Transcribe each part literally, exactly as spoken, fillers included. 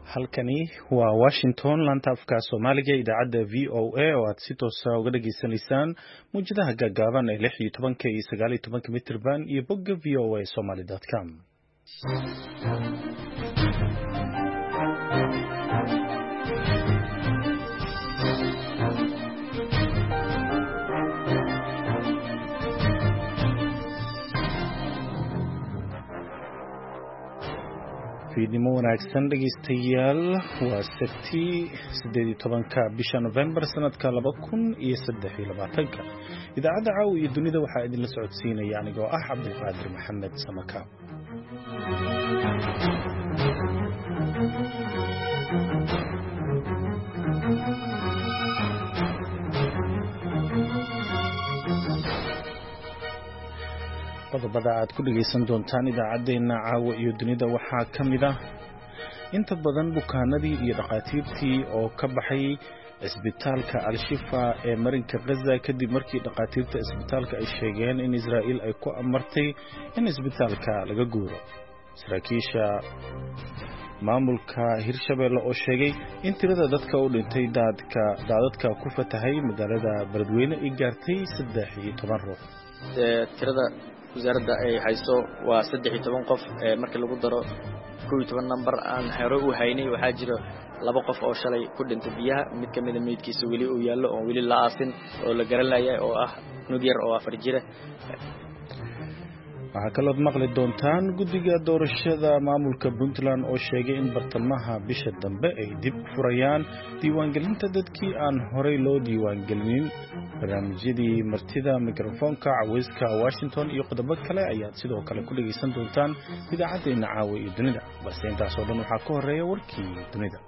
halkani waa Washington laanta afka Soomaaliga idaacada V O A oo aad si toos ah uga dhageysanaysaan muujadaha gaagaaban ee lix iyo tobanka iyo sagaal iyo tobanka mitir band iyo bogga v o a somali dot com. fiidnimo wanaagsan dhegeystayaal waa sabti sideed iyo tobanka bisha November sanadka laba kun iyo saddex iyo labaatanka idaacada caawa iyo dunida waxaa idinla socodsiinaya anigoo ah Cabdulqaadir Maxamed Samaka. qodobada aad ku dhageysan doontaan idaacadeena caawa iyo dunida waxaa ka mid ah inta badan bukaanadii iyo dhaqaatiirtii oo ka baxay isbitaalka Al-Shifa ee marinka Gaza kadib markii dhaqaatiirta isbitaalka ay sheegeen in Israa'iil ay ku amartay in isbitaalka laga guuro. saraakiisha maamulka Hirshabeelle oo sheegay in tirada dadka u dhintay daadka daadadka ku fatahay magaalada Beledweyne ay gaartay saddex iyo toban ruux. tirada wasaaradda ay hayso waa saddex iyo toban qof markii lagu daro kow iyo toban number aan hore u haynay waxaa jira laba qof oo shalay ku dhintay biyaha mid ka mid ah meydkiisa weli uu yaallo oo weli la aasin oo la garanayay oo ah nud yar oo afar jira. waxaa kaloo maqli doontaan guddiga doorashada maamulka Puntland oo sheegay in bartamaha bisha dambe ay dib u furayaan diiwaangelinta dadkii aan horey loo diiwaangelinin. barnaamijyadii martida mikrofoonka caweyska Washington iyo qodobo kale ayaad sidoo kale ku dhageysan doontaan idaacadeena caawa iyo dunida, balse intaas oo dhan waxaa ka horeeya warkii dunida.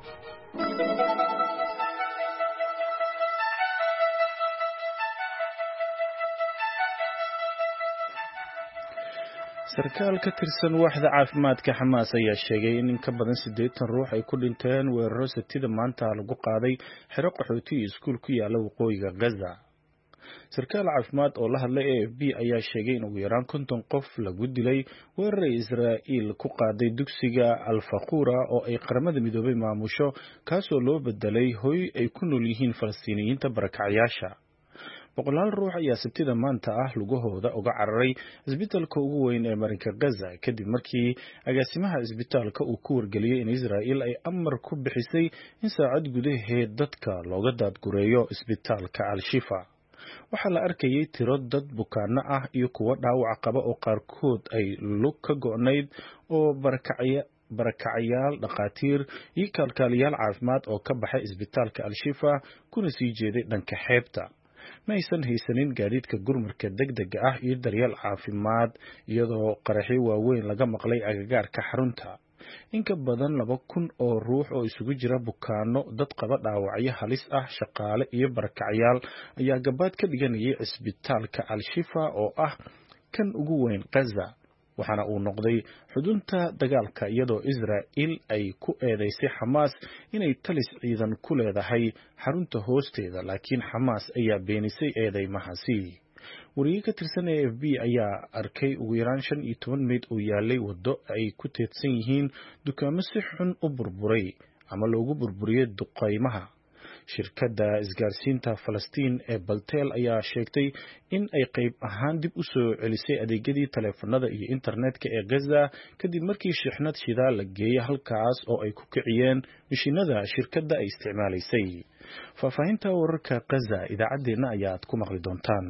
sarkaal ka tirsan waaxda caafimaadka Xamaas ayaa sheegay in in ka badan siddeetan ruux ay ku dhinteen weeraro sabtida maanta lagu qaaday xero qaxooti iyo iskuul ku yaala waqooyiga Gaza. sarkaal caafimaad oo la hadlay A F P ayaa sheegay in ugu yaraan konton qof lagu dilay weerar Israa'iil ku qaaday dugsiga Al-Faqura oo ay qaramada midoobay maamusho kaasoo loo bedelay hoy ay ku nool yihiin Falastiiniyiinta barakacyaasha. boqolaal ruux ayaa sabtida maanta ah lugahooda uga cararay isbitaalka ugu weyn ee marinka Gaza kadib markii agaasimaha isbitaalka uu ku wargeliyay in Israa'iil ay amar ku bixisay in saacad gudaheed dadka looga daadgureeyo isbitaalka Al-Shifa. waxaa la arkayay tiro dad bukaano ah iyo kuwa dhaawac qaba oo qaarkood ay lug ka go'nayd oo barakacya barakacayaal dhaqaatiir iyo kalkaaliyaal caafimaad oo ka baxay isbitaalka Al-Shifa kuna sii jeeday dhanka xeebta. ma aysan haysanin gaadiidka gurmarka degdega ah iyo daryeel caafimaad iyadoo qaraxyo waaweyn laga maqlay agagaarka xarunta. in ka badan laba kun oo ruux oo isugu jira bukaano, dad qaba dhaawacyo halis ah, shaqaale iyo barakacyaal ayaa gabaad ka dhiganayay isbitaalka Al-Shifa oo ah kan ugu weyn Gaza, waxaana uu noqday xudunta dagaalka iyadoo Israa'iil ay ku eedeysay Xamaas inay talis ciidan ku leedahay xarunta hoosteeda, laakiin Xamaas ayaa beenisay eedeymahaasi. wariye ka tirsan A F P ayaa arkay ugu yaraan shan iyo toban meyd oo yaalay waddo ay ku teedsan yihiin dukaamo si xun u burburay ama loogu burburiyay duqeymaha. shirkadda isgaarsiinta Falastiin ee Baltel ayaa sheegtay in ay qayb ahaan dib u soo celisay adeegyadii taleefanada iyo internetka ee Gaza kadib markii shixnad shidaal la geeyay halkaas oo ay ku kiciyeen mishiinada shirkadda ay isticmaalaysay. faahfaahinta wararka Gaza idaacadeena ayaad ku maqli doontaan.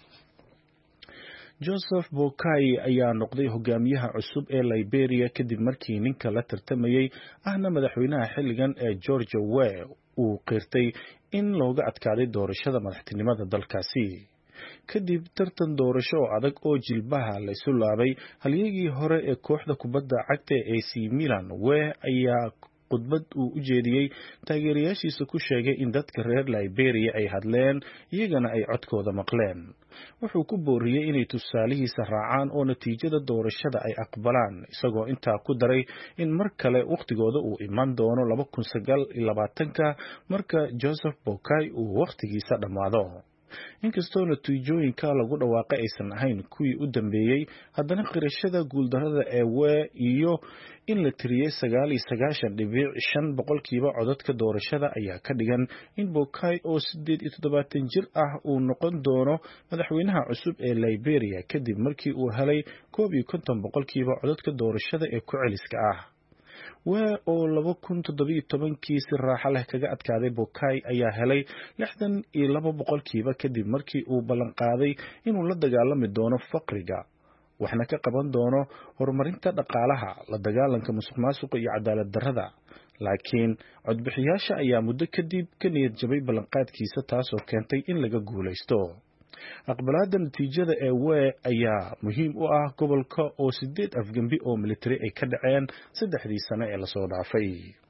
Joseph Boakai ayaa noqday hogaamiyaha cusub ee Liberia kadib markii ninka la tartamayay ahna madaxweynaha xilligan ee George Weah uu qirtay in looga adkaaday doorashada madaxtinimada dalkaasi. kadib tartan doorasho oo adag oo jilbaha la isu laabay, halyagii hore ee kooxda kubadda cagta ee A C Milan Weah ayaa khudbad uu u jeediyey taageerayaashiisa ku sheegay in dadka reer Liberia ay hadleen iyagana ay codkooda maqleen. wuxuu ku booriyey inay tusaalihiisa raacaan oo natiijada doorashada ay aqbalaan, isagoo intaa ku daray in mar kale waqtigooda uu iman doono laba kun sagaal iyo labaatanka marka Joseph Boakai uu waqtigiisa dhammaado. inkastoo natiijooyinka lagu dhawaaqay aysan ahayn kuwii u dambeeyey haddana qirashada guuldarrada ee wee iyo in la tiriyey sagaal iyo sagaashan dhibic shan boqolkiiba codadka doorashada ayaa ka dhigan in Boakai oo siddeed iyo toddobaatan jir ah uu noqon doono madaxweynaha cusub ee Liberia kadib markii uu helay koob iyo konton boqolkiiba codadka doorashada ee ku celiska ah. wee oo laba kun toddoba iyo tobankii si raaxo leh kaga adkaaday Boakai ayaa helay lixdan iyo laba boqolkiiba kadib markii uu ballan qaaday inuu la dagaalami doono faqriga, waxna ka qaban doono horumarinta dhaqaalaha, la dagaalanka musuqmaasuqa iyo cadaalad darrada. laakiin codbixiyaasha ayaa muddo kadib ka niyad jabay ballanqaadkiisa taasoo keentay in laga guulaysto. aqbalaadda natiijada ee wee ayaa muhiim u ah gobolka oo sideed afgembi oo militari ay ka dhaceen saddexdii sano ee lasoo dhaafay.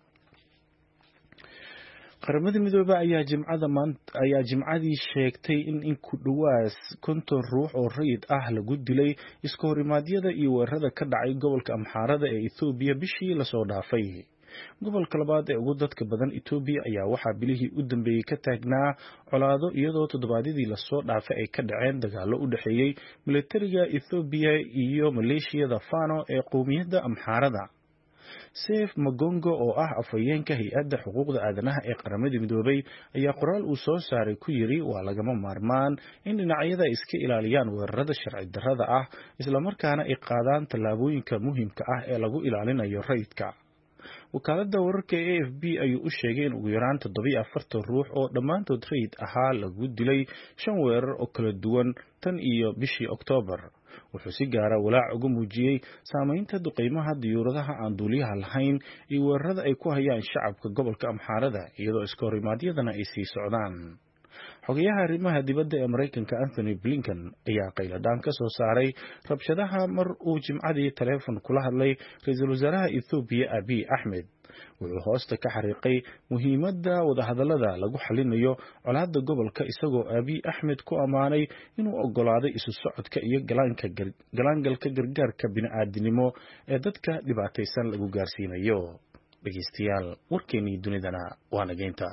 qaramada midoobay ayaa jimcada maanta ayaa jimcadii sheegtay in in ku dhawaas konton ruux oo rayid ah lagu dilay iska horimaadyada iyo weerarada ka dhacay gobolka Amxaarada ee Itoobiya bishii lasoo dhaafay. gobolka labaad ee ugu dadka badan Itoobiya ayaa waxaa bilihii u dambeeyay ka taagnaa colaado iyadoo toddobaadyadii lasoo dhaafay ay ka dhaceen dagaallo u dhexeeyay militariga Itoobiya iyo maleeshiyada Fano ee qowmiyadda Amxaarada. Seif Magongo oo ah afhayeenka hay-adda xuquuqda aadanaha ee qaramada midoobay ayaa qoraal uu soo saaray ku yiri waa lagama maarmaan in dhinacyada iska ilaaliyaan weerarada sharci darrada ah isla markaana ay qaadaan tallaabooyinka muhiimka ah ee lagu ilaalinayo rayidka. wakaaladda wararka ee A F B ayuu u sheegay in ugu yaraan toddoba iyo afartan ruux oo dhammaantood rayid ahaa lagu dilay shan weerar oo kala duwan tan iyo bishii Oktoobar. wuxuu si gaara walaac uga muujiyey saamaynta duqeymaha diyuuradaha aan duuliyaha lahayn iyo weerarada ay ku hayaan shacabka gobolka Amxaarada iyadoo iska horimaadyadana ay sii socdaan. xogayaha arrimaha dibadda ee Mareykanka Anthony Blinken ayaa qayladaan ka soo saaray rabshadaha mar uu jimcadii taleefon kula hadlay ra'iisul wasaaraha Itoobiya Abiy Ahmed. wuxuu hoosta ka xariiqay muhiimadda wadahadallada lagu xalinayo colaadda gobolka isagoo Abiy Ahmed ku ammaanay inuu oggolaaday isu socodka iyo galaangalka gargaarka bini'aadanimo ee dadka dhibaataysan lagu gaarsiinayo. dhegeystayaal warkeennii dunidana waa nageynta.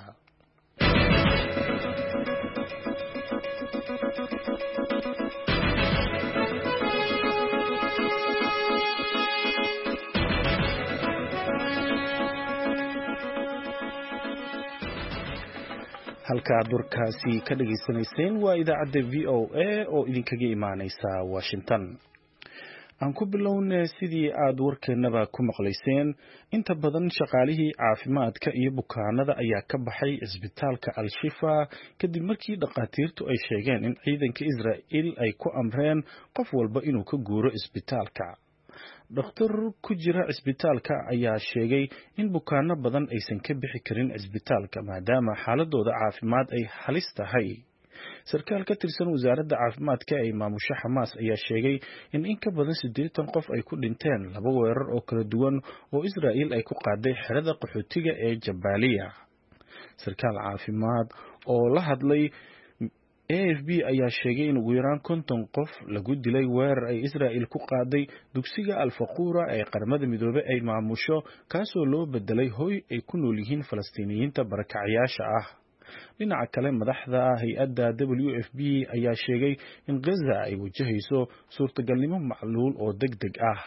halka durkaasi ka dhageysanayseen waa idaacadda V O A oo idinkaga imaaneysa Washington. aan ku bilownay sidii aad warkeenaba ku maqlayseen inta badan shaqaalihii caafimaadka iyo bukaanada ayaa ka baxay isbitaalka Al-Shifa kadib markii dhaqaatiirtu ay sheegeen in ciidanka Israa'iil ay ku amreen qof walba inuu ka guuro isbitaalka. dhakhtar ku jira isbitaalka ayaa sheegay in bukaano badan aysan ka bixi karin isbitaalka maadaama xaaladooda caafimaad ay halis tahay. sarkaal ka tirsan wasaaradda caafimaadka ee maamusha Xamaas ayaa sheegay in in ka badan siddeetan qof ay ku dhinteen laba weerar oo kala duwan oo Israa'iil ay ku qaaday xerada qaxootiga ee Jabaaliya. sarkaal caafimaad oo la hadlay A F B ayaa sheegay in ugu yaraan konton qof lagu dilay weerar ay Israa'iil ku qaaday dugsiga Al-Faqura ee qaramada midoobay ay maamusho kaasoo loo bedelay hoy ay ku nool yihiin Falastiiniyiinta barakacayaasha ah. dhinaca kale madaxda hay-adda W F P ayaa sheegay in Gaza ay wajahayso suurtagalnimo macluul oo degdeg ah.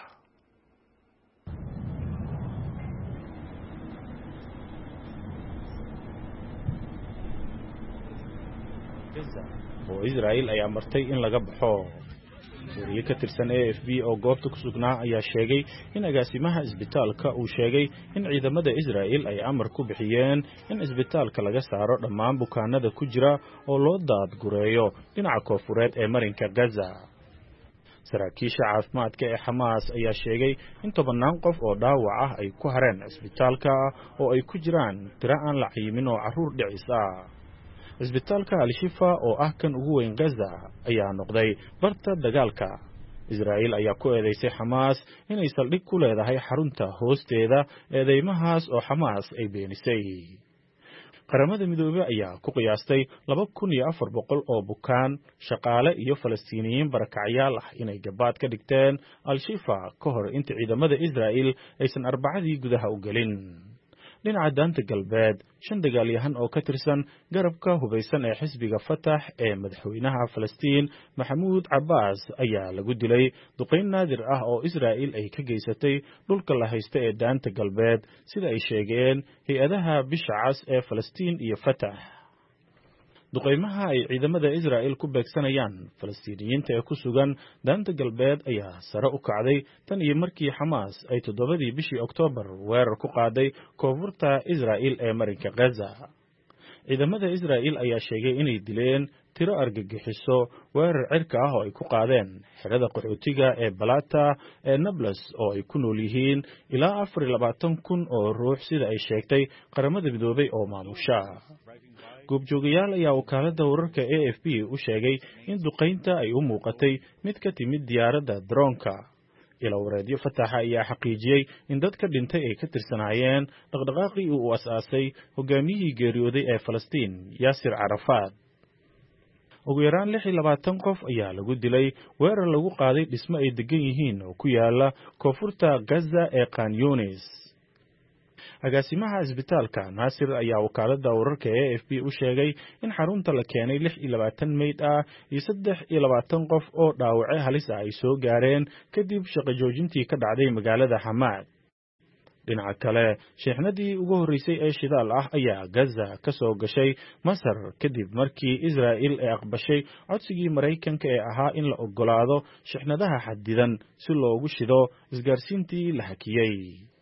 oo Israa'iil ayaa martay in laga baxo. wariye ka tirsan A F B oo goobta ku sugnaa ayaa sheegay in agaasimaha isbitaalka uu sheegay in ciidamada Israa'iil ay amar ku bixiyeen in isbitaalka laga saaro dhammaan bukaanada ku jira oo loo daadgureeyo dhinaca koonfureed ee marinka Gaza. saraakiisha caafimaadka ee Xamaas ayaa sheegay in tobannaan qof oo dhaawac ah ay ku hareen isbitaalka oo ay ku jiraan tiro aan la cayimin oo carruur dhicis ah. isbitaalka Al-Shifa oo ah kan ugu weyn Gaza ayaa noqday barta dagaalka. Israa'iil ayaa ku eedeysay Xamaas inay saldhig ku leedahay xarunta hoosteeda eedeymahaas oo Xamaas ay beenisay. qaramada midoobay ayaa ku qiyaastay laba kun iyo afar boqol oo bukaan, shaqaale iyo Falastiiniyiin barakacayaal ah inay gabaad ka dhigteen Al-Shifa ka hor inta ciidamada Israa'iil aysan Arbacadii gudaha u gelin. dhinaca daanta galbeed shan dagaalyahan oo ka tirsan garabka hubaysan ee xisbiga fatax ee madaxweynaha falastiin maxamuud cabbaas ayaa lagu dilay duqayn naadir ah oo israa'iil ay ka geysatay dhulka la haysta ee daanta galbeed sida ay sheegeen hay-adaha bisha cas ee falastiin iyo fatax duqaymaha ay ciidamada Israa'iil ku beegsanayaan Falastiiniyiinta ee ku sugan daanta galbeed ayaa sare u kacday tan iyo markii Xamaas ay toddobadii bishii Oktoobar weerar ku qaaday koonfurta Israa'iil ee marinka Gaza. ciidamada Israa'iil ayaa sheegay inay dileen tiro argagixiso weerar cirka ah oo ay ku qaadeen xerada qaxootiga ee Balata ee Nablus oo ay ku nool yihiin ilaa afar iyo labaatan kun oo ruux sida ay sheegtay qaramada midoobay oo maamusha. goobjoogayaal ayaa wakaaladda wararka A F P u sheegay in duqaynta ay u muuqatay mid ka timid diyaaradda droonka. ilawareedyo fataxa ayaa xaqiijiyey in dadka dhintay ay ka tirsanaayeen dhaqdhaqaaqii uu asaasay hogaamiyihii geeriyooday ee Falastiin Yaasir Carafaad. ugu yaraan lix iyo labaatan qof ayaa lagu dilay weerar lagu qaaday dhismo ay degan yihiin oo ku yaala koonfurta Gaza ee Khan Yunis. agaasimaha isbitaalka Naasir ayaa wakaaladda wararka A F P u sheegay in xarunta la keenay lix iyo labaatan meyd ah iyo saddex iyo labaatan qof oo dhaawace halis ah ay soo gaareen kadib shaqo joojintii ka dhacday magaalada Xamaad. dhinaca kale sheexnadii ugu horreysay ee shidaal ah ayaa Gaza ka soo gashay Masar kadib markii Israa'iil ay aqbashay codsigii Maraykanka ee ahaa in la oggolaado sheexnadaha xadidan si loogu shido isgaarsiintii la hakiyey.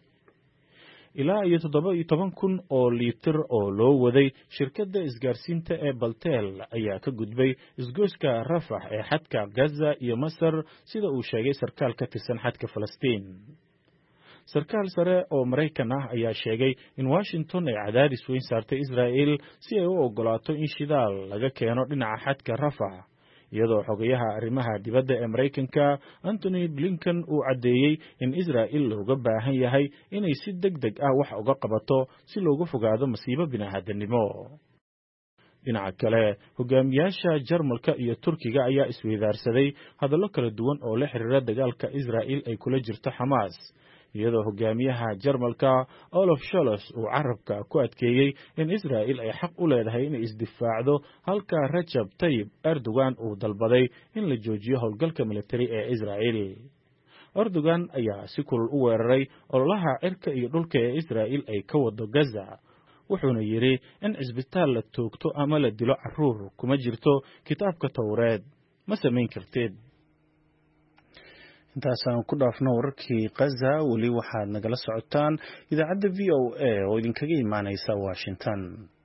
ilaa iyo toddoba iyo toban kun oo liitar oo loo waday shirkadda isgaarsiinta ee Baltel ayaa ka gudbay isgoyska Rafax ee xadka Gaza iyo Masar sida uu sheegay sarkaal ka tirsan xadka Falastiin. sarkaal sare oo Maraykan ah ayaa sheegay in Washington ay cadaadis weyn saartay Israa'iil si ay u oggolaato in shidaal laga keeno dhinaca xadka Rafax, iyadoo xogayaha arrimaha dibadda ee Maraykanka Anthony Blinken uu caddeeyey in Israa'iil looga baahan yahay inay si degdeg ah wax uga qabato si looga fogaado masiibo bini'aadanimo. dhinaca kale hogaamiyaasha Jarmalka iyo Turkiga ayaa isweydaarsaday hadallo kala duwan oo la xiriira dagaalka Israa'iil ay kula jirto Xamaas, iyadoo hogaamiyaha Jarmalka Olaf Scholz uu carabka ku adkeeyey in Israa'iil ay xaq u leedahay inay isdifaacdo halka Recep Tayyip Erdogan uu dalbaday in la joojiyo howlgalka militari ee Israa'iil. Erdogan ayaa si kulul u weeraray ololaha cirka iyo dhulka ee Israa'iil ay ka wado Gaza, wuxuuna yidhi in cisbitaal la toogto ama la dilo carruur kuma jirto kitaabka Tawreed, ma samayn kartid. intaasaan ku dhaafno wararkii Gaza. weli waxaad nagala socotaan idaacadda V O A oo idinkaga imaanaysa Washington.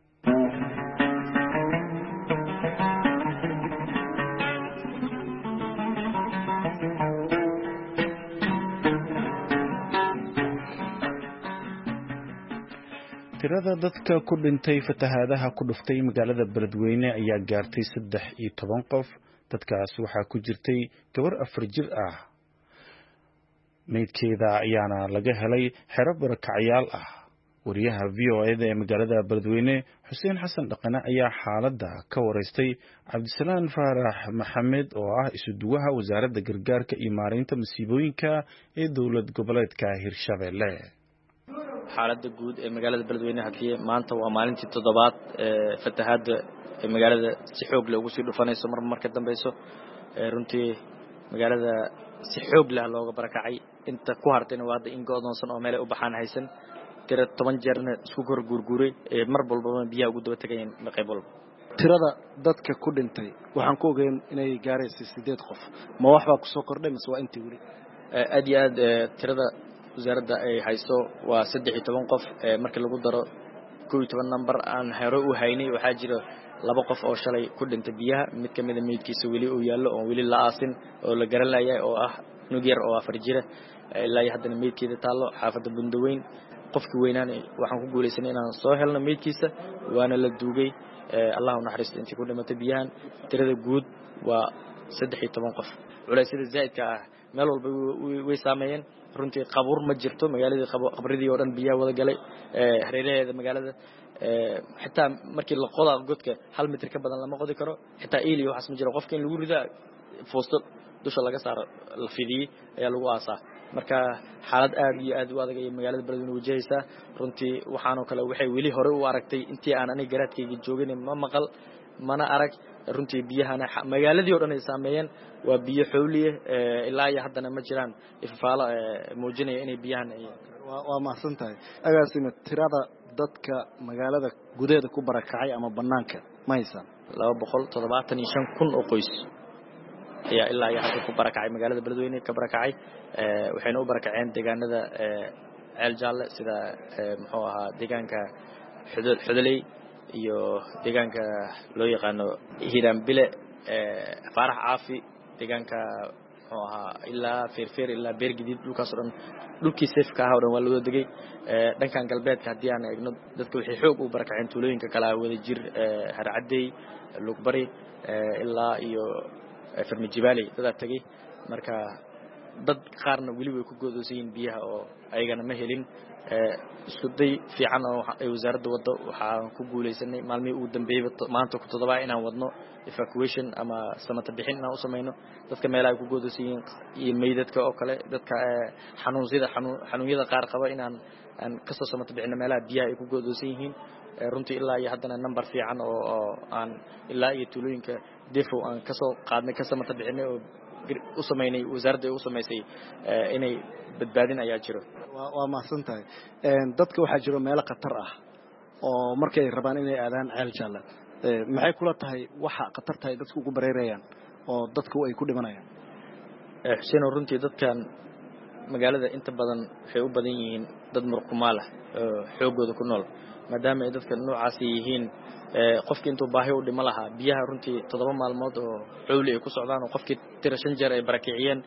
tirada dadka ku dhintay fatahaadaha ku dhuftay magaalada Beledweyne ayaa gaartay saddex iyo toban qof. dadkaas waxaa ku jirtay gabar afar jir ah. meydkeeda ayaana laga helay xero barakacyaal ah. wariyaha V O A ee magaalada Beledweyne Xuseen Xasan Dhaqane ayaa xaaladda ka wareystay Cabdisalaan Faarax Maxamed oo ah isuduwaha wasaaradda gargaarka iyo maareynta masiibooyinka ee dowlad goboleedka Hirshabelle. xaaladda guud ee magaalada Beledweyne hadii maanta waa maalintii toddobaad ee fatahaadda ee magaalada si xoog leh ugu sii dhufanayso mar marka dambayso. runtii magaalada si xoog leh looga barakacay inta ku hartayna waa in go'doonsan oo meel u baxaan haysan tira toban jeerna isku kor guurguuray ee mar walba biyaha ugu daba tagayeen qayb walba. tirada dadka ku dhintay waxaan ku ogeyn inay gaarayso sideed qof, ma wax baa ku soo kordhay mise waa intii wali? aad iyo aad tirada wasaaradda ay hayso waa saddex iyo toban qof markii lagu daro kow iyo toban number aan hore u haynay. waxaa jira laba qof oo shalay ku dhintay biyaha, mid ka mid ah meydkiisa weli uu yaallo oo weli la aasin oo la garan laayay oo ah nug yar oo afar jira ilaa haddana meydkeeda taallo xaafadda Bundaweyn. qofkii weynaan waxaan ku guuleysanay inaan soo helno meydkiisa waana la duugay. allah u naxariisto intii ku dhimatay biyahan. tirada guud waa saddex iyo toban qof. culaysyada zaa'idka ah meel walba way saameeyeen. runtii qabuur ma jirto magaaladii, qabridii oo dhan biyaha wada galay hareeraheeda magaalada. xitaa markii la qodaa godka hal mitir ka badan lama qodi karo. xitaa iil iyo waxaas ma jiro. qofka in lagu ridaa foosto dusha laga saaro la fidiyey ayaa lagu aasaa marka xaalad aad iyo aad u adag ay magaalada Beledweyne wajahaysa runtii waxaan oo kale waxay weli hore u aragtay intii aan aniga garaadkayga joogin ma maqal mana arag runtii biyahana magaaladii oo dhan ay saameeyeen waa biyo xawliye ilaa iyo haddana ma jiraan ifafaalo muujinaya inay biyahan waa mahadsantahay agaasima tirada dadka magaalada gudaheeda ku barakacay ama banaanka ma haysan laba boqol toddobaatan iyo shan kun oo qoys ayaa ilaa iyo hadda ku barakacay magaalada Beledweyne ka barakacay waxayna u barakaceen deegaanada ceel jaalle sida muxuu ahaa deegaanka xuduley iyo deegaanka loo yaqaano Hiiraan Bile Faarax Caafi deegaanka muxuu ahaa ilaa Feerfeer ilaa Beergidid dhulkaas oo dhan dhulkii safka ah oo dhan waa loo degay dhankan galbeedka hadii aan eegno dadka waxay xoog u barakaceen tuulooyinka kala wada jir Harcaday Lugbari ilaa iyo Farmijibali dad tagay marka dad qaarna wali way ku go'doonsiin biyaha oo ayagana ma helin isku day fiican oo ay wasaaradda wado waxaan ku guuleysanay maalmihii ugu dambeeyay maanta ku todobaa inaan wadno evacuation ama samata bixin aan u sameeyno dadka meelaha ay ku go'doonsiin iyo meydadka oo kale dadka xanuunsida xanuunyada qaar qaba inaan aan ka soo samata bixino meelaha biyaha ay ku go'doonsan yihiin runtii ilaa iyo haddana number fiican oo aan ilaa iyo tuulooyinka defo aan ka soo qaadnay ka samata bixinay oo u sameynay wasaaradda u sameysay inay badbaadin ayaa jiro waa mahadsantahay een dadka waxa jiro meelo khatar ah oo markay rabaan inay aadaan ceel jaalle maxay kula tahay waxa khatar tahay dadku ugu bareerayaan oo dadku ay ku dhimanayaan xuseen runtii dadkan magaalada inta badan waxay u badan yihiin dad murqumaal ah xoogooda ku nool maadaama ay dadka noocaas yihiin qofkii intuu baahi u dhima lahaa biyaha runtii toddoba maalmood oo xawli ay ku socdaan oo qofkii tira shan jeer ay barakiciyeen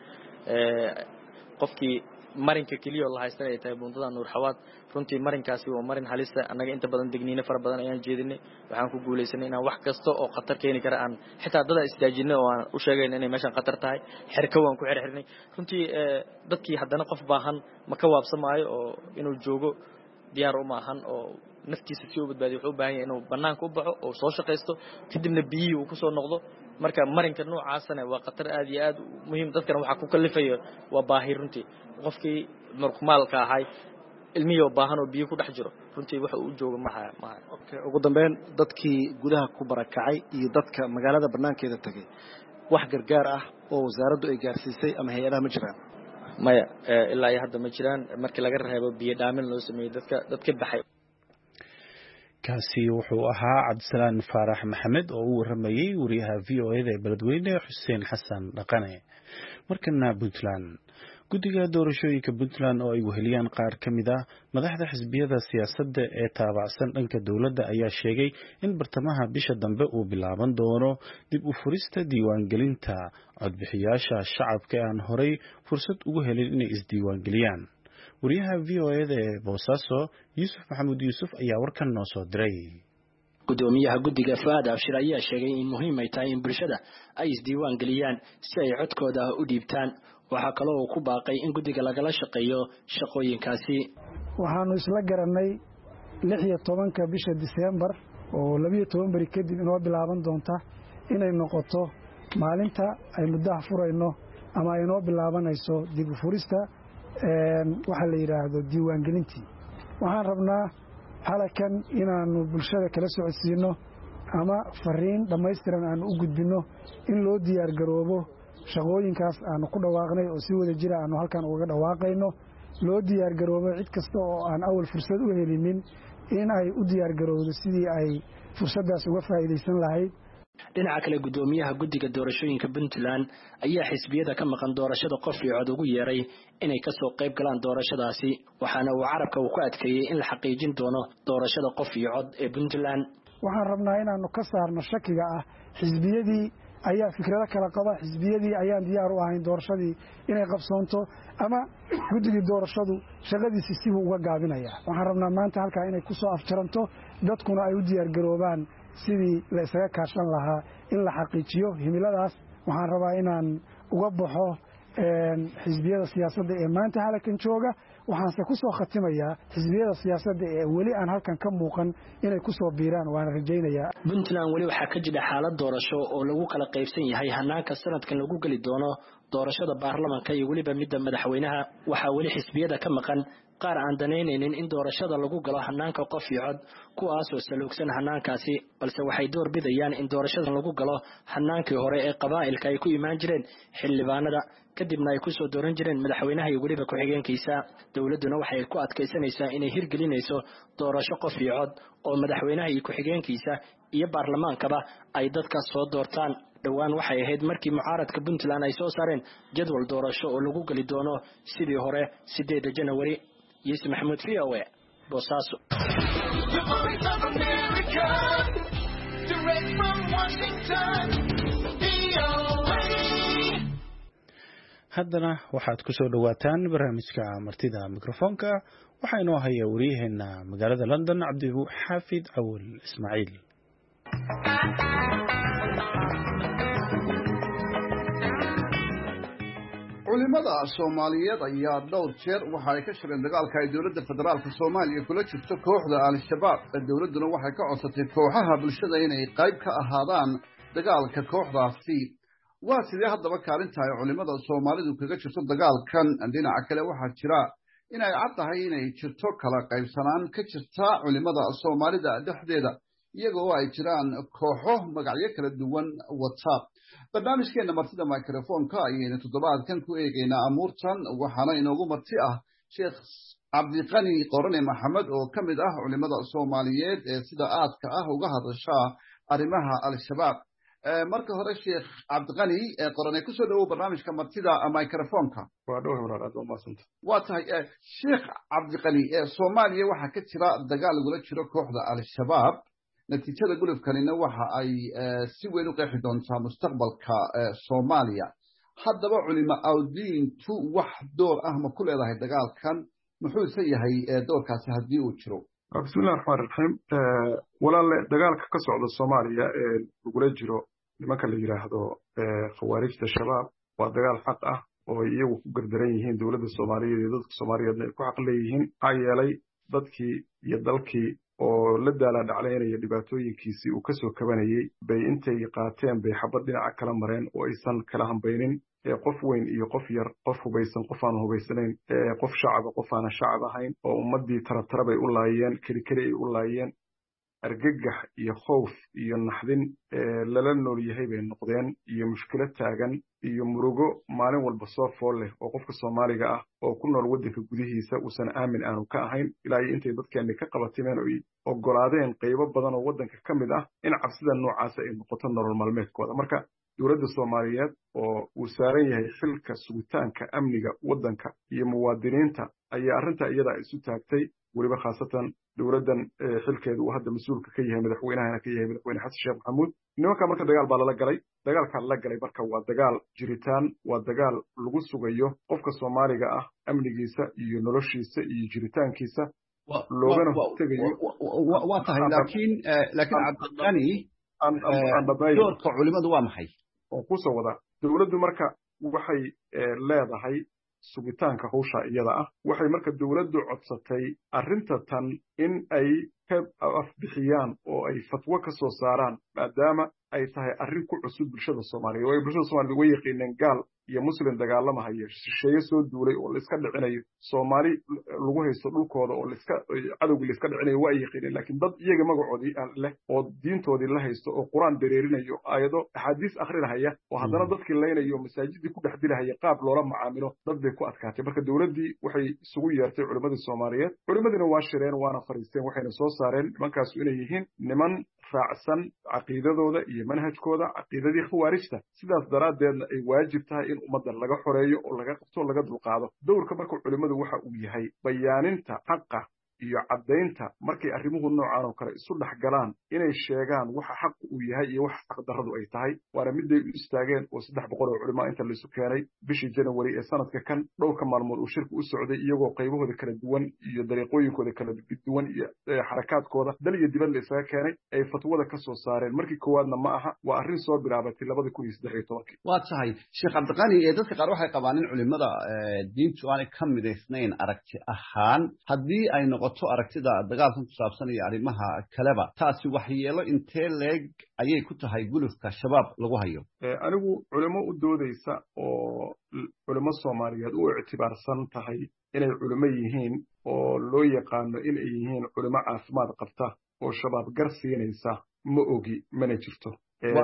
qofkii marinka kaliya la haystay ay tahay buundada Nuur Xawaad runtii marinkaasi waa marin halista anaga inta badan degniino fara badan ayaan jeedinay waxaan ku guuleysanay inaan wax kasta oo khatar keeni kara aan xitaa dad istaajinay oo aan u sheegay inay meeshan khatar tahay xirka waan ku xirxirnay runtii dadkii haddana qof baahan ma ka waabsamaayo oo inuu joogo diyaar uma ahan oo naftiisa si uu badbaadiyo wuxuu u baahan yahay inuu banaanka u baxo oo soo shaqeysto kadibna biyihii uu ku soo noqdo marka marinka noocaasna waa khatar aad iyo aad muhiim dadkana waxa ku kalifayo waa baahi runtii qofkii murqmaalka ahay ilmiyo baahan oo biyo ku dhex jiro runtii waxa uu joogo maha maha okay ugu dambeyn dadkii gudaha ku barakacay iyo dadka magaalada banaankeeda tagay wax gargaar ah oo wasaaraddu ay gaarsiisay ama hay'adaha ma jiraan maya ilaa iyo hadda ma jiraan markii laga reebo biyo dhaamin loo sameeyay dadka dadka baxay kaasi wuxuu ahaa Cabdisalaan Faarax Maxamed oo uu waramayay wariyaha V O A da Beledweyne Xuseen Xasan Dhaqane markana Puntland guddiga doorashooyinka Puntland oo ay weheliyaan qaar ka mid ah madaxda xisbiyada siyaasadda ee taabacsan dhanka dawladda ayaa sheegay in bartamaha bisha dambe uu bilaaban doono dib u furista diiwaangelinta codbixiyaasha shacabka aan horay fursad ugu helin inay isdiiwaangeliyaan wariyaha V O A da Boosaaso Yuusuf Maxamuud Yuusuf ayaa warkan noo soo diray gudoomiyaha guddiga Faad Abshir ayaa sheegay in muhiim ay tahay in bulshada ay isdiiwaan geliyaan si ay codkooda u dhiibtaan waxa kale oo ku baaqay in guddiga lagala shaqeeyo shaqooyinkaasi waxaanu isla garanay lix iyo tobanka bisha December oo laba iyo toban bari kadib inoo bilaaban doonta inay noqoto maalinta ay muddaha furayno ama ay inoo bilaabanayso dib u furista waxa la yiraahdo diiwaangelintii waxaan rabnaa halakan inaanu bulshada kala socodsiino ama fariin dhammaystiran aan u gudbino in loo diyaar garoobo shaqooyinkaas aanu ku dhawaaqnay oo si wada jira aanu halkan uga dhawaaqayno loo diyaar garoobo cid kasta oo aan awal fursad u helinin in ay u diyaar garowdo sidii ay fursadaas uga faa'iideysan lahayd dhinaca kale gudoomiyaha guddiga doorashooyinka Puntland ayaa xisbiyada ka maqan doorashada qof iyo cod ugu yeeray inay ka soo qayb galaan doorashadaasi waxaana uu carabka uu ku adkeeyay in la xaqiijin doono doorashada qof iyo cod ee Puntland waxaan rabnaa inaanu ka saarno shakiga ah xisbiyadii ayaa fikrado kala qaba xisbiyadii ayaan diyaar u ahayn doorashadii inay qabsoonto ama guddigii doorashadu shaqadiisa si uu uga gaabinaya waxaan rabnaa maanta halka inay ku soo afjaranto dadkuna ay u diyaar garoobaan sidii la isaga kaashan lahaa in la xaqiijiyo himiladaas waxaan rabaa inaan uga baxo xisbiyada siyaasadda ee maanta halkan jooga waxaanse ku soo khatimayaa xisbiyada siyaasadda ee weli aan halkan ka muuqan inay ku soo biiraan waana rajaynayaa. Puntland weli waxaa ka jira xaalad doorasho oo lagu kala qaybsan yahay hanaanka sanadkan lagu geli doono doorashada baarlamaanka iyo weliba midda madaxweynaha. waxaa weli xisbiyada ka maqan qaar aan danaynaynin in doorashada lagu galo hanaanka qof iyo cod kuwaasoo saluugsan hanaankaasi balse waxay door bidayaan in doorashadan lagu galo hanaankii hore ee qabaa'ilka ay ku imaan jireen xildhibaanada kadibna ay ku soo dooran jireen madaxweynaha iyo weliba ku-xigeenkiisa. dowladduna waxay ku adkaysanaysaa inay hirgelinayso doorasho qof iyo cod oo madaxweynaha iyo ku-xigeenkiisa iyo baarlamaankaba ay dadka soo doortaan. dhowaan waxay ahayd markii mucaaradka Puntland ay soo saareen jadwal doorasho oo lagu gali doono sidii hore sideeda Janawari. Yusuf Maxamuud V O A Boosaaso. haddana waxaad ku soo dhawaataan barnaamijka martida mikrofoonka waxaa inoo haya wariyaheena magaalada London Cabdixaafid Awal Ismaaciil. culimada Soomaaliyeed ayaa dhowr jeer waxa ay ka shireen dagaalka ay dawladda federaalka Soomaaliya kula jirto kooxda Al-Shabaab. Dawladduna waxay ka codsatay kooxaha bulshada inay qayb ka ahaadaan dagaalka kooxdaasi. waa sidee haddaba kaalinta ay culimada Soomaalidu kaga jirto dagaalkan? dhinaca kale waxaa jira in ay cad tahay inay jirto kala qaybsanaan ka jirta culimada Soomaalida dhexdeeda iyaga oo ay jiraan kooxo magacyo kala duwan wata. barnaamijkeena martida microphone-ka ayaynu toddobaadkan ku eegaynaa amuurtan waxaana inoogu marti ah Sheekh Cabdiqani Qorane Maxamed oo ka mid ah culimada Soomaaliyeed ee sida aadka ah uga hadasha arrimaha Al-Shabaab. marka hore Sheekh Cabdiqani Qorane ku soo dhawow barnaamijka martida microphone-ka. waa dhaw walaal aad u maasanta. waa tahay Sheekh Cabdiqani Soomaaliya waxa ka jira dagaal lagula jiro kooxda Al-Shabaab. natiijada gulufkanina waxa ay si weyn u qeexi doontaa mustaqbalka Soomaaliya. haddaba culimo awdiintu wax door ah ma ku leedahay dagaalkan? muxuuse yahay doorkaasi haddii uu jiro? bismillahi raxmaani raxiim. walaal dagaalka ka socda Soomaaliya ee lagula jiro nimanka la yiraahdo khawaarijta shabaab waa dagaal xaq ah oo iyagu ku gardaran yihiin dowladda Soomaaliyeed iyo dadka Soomaaliyeedna ay ku xaq leeyihiin. maxaa yeelay dadkii iyo dalkii oo la daala dhacleynaya dhibaatooyinkiisii uu ka soo kabanayay bay intay qaateen bay xabad dhinaca kala mareen oo aysan kala hambaynin qof weyn iyo qof yar, qof hubaysan qof aan hubaysanayn, qof shacaba qof aan shacab ahayn, oo ummadii tarab ay u laayeen keli keli ay u laayeen. argagax iyo khoof iyo naxdin lala nool yahay bay noqdeen iyo mushkilad taagan iyo murugo maalin walba soo fool leh oo qofka Soomaaliga ah oo ku nool waddanka gudihiisa uusan aamin aanu ka ahayn ilaa intay dadkeena ka qabatimeen oo ogolaadeen qaybo badan oo waddanka ka mid ah in cabsida noocaas ay noqoto nolol maalmeedkooda. marka dowladda Soomaaliyeed oo uu saaran yahay xilka sugitaanka amniga waddanka iyo muwaadiniinta ayaa arrinta iyada isu taagtay, weliba khaasatan dowladdan xilkeedu uu hadda mas-uulka ka yahay madaxweynahana ka yahay madaxweyne xasan sheekh maxamuud. nimanka marka dagaal baa lala galay. dagaalkaa lala galay marka waa dagaal jiritaan, waa dagaal lagu sugayo qofka Soomaaliga ah amnigiisa iyo noloshiisa iyo jiritaankiisa loogana hortegayo. waa tahay laakiin laakiin Cabdiqani doorka culimadu waa maxay? oo ku soo wada dowladdu marka waxay leedahay sugitaanka hawsha iyada ah. waxay marka dowladdu codsatay arrinta tan in ay ka afbixiyaan oo ay fatwo ka soo saaraan maadaama ay tahay arrin ku cusub bulshada Soomaaliyeed. way bulshada Soomaaliyeed way yaqaaneen gaal iyo muslim dagaalamaya shisheeye soo duulay oo la iska dhicinayo Soomaali lagu haysto dhulkooda oo la iska cadowga la iska dhicinayo waa yaqaaneen. laakiin dad iyaga magacoodii leh oo diintoodii la haysto oo quraan dareerinayo aayado axaadiis akhrinaya oo haddana dadkii leynayo masaajidii ku dhex dilahaya qaab loola macaamilo dad bay ku adkaatay. marka dowladdii waxay isugu yeertay culimadii Soomaaliyeed. culimadina waa shireen waana fariisteen waxayna soo saareen nimankaas inay yihiin niman raacsan caqiidadooda iyo manhajkooda caqiidadii khawaarijta, sidaas daraaddeedna ay waajib tahay in ummadda laga xoreeyo oo laga qabto laga dulqaado. dowrka marka culimadu waxa uu yahay bayaaninta xaqa iyo caddaynta markay arrimuhu noocaan oo kale isu dhex galaan inay sheegaan waxa xaq uu yahay iyo waxa xaqdarradu ay tahay waana miday u istaageen oo saddex boqol oo culimo inta laisu keenay bishii janawari ee sanadka kan dhowrka maalmood uu shirku u socday iyagoo qaybahooda kala duwan iyo dariiqooyinkooda kala duwan iyo xarakaadkooda dal iyo dibad la isaga keenay ay fatwada ka soo saareen markii koowaadna ma aha waa arrin soo bilaabatay labadii kun iyo saddex iyo tobankii waa tahay sheekh cabdiqani ee dadka qaar waxay qabaan in culimada diintu aanay ka midaysnayn aragti ahaan haddii ay noqoto aragtida dagaalkan ku saabsan iyo arrimaha kaleba taasi waxyeelo intee leeg ayay ku tahay gulufka shabaab lagu hayo anigu culimo u doodaysa oo culimo soomaaliyeed u ictibaarsan tahay inay culimo yihiin oo loo yaqaano inay yihiin culimo caafimaad qabta oo shabaab gar siinaysa ma ogi mana jirto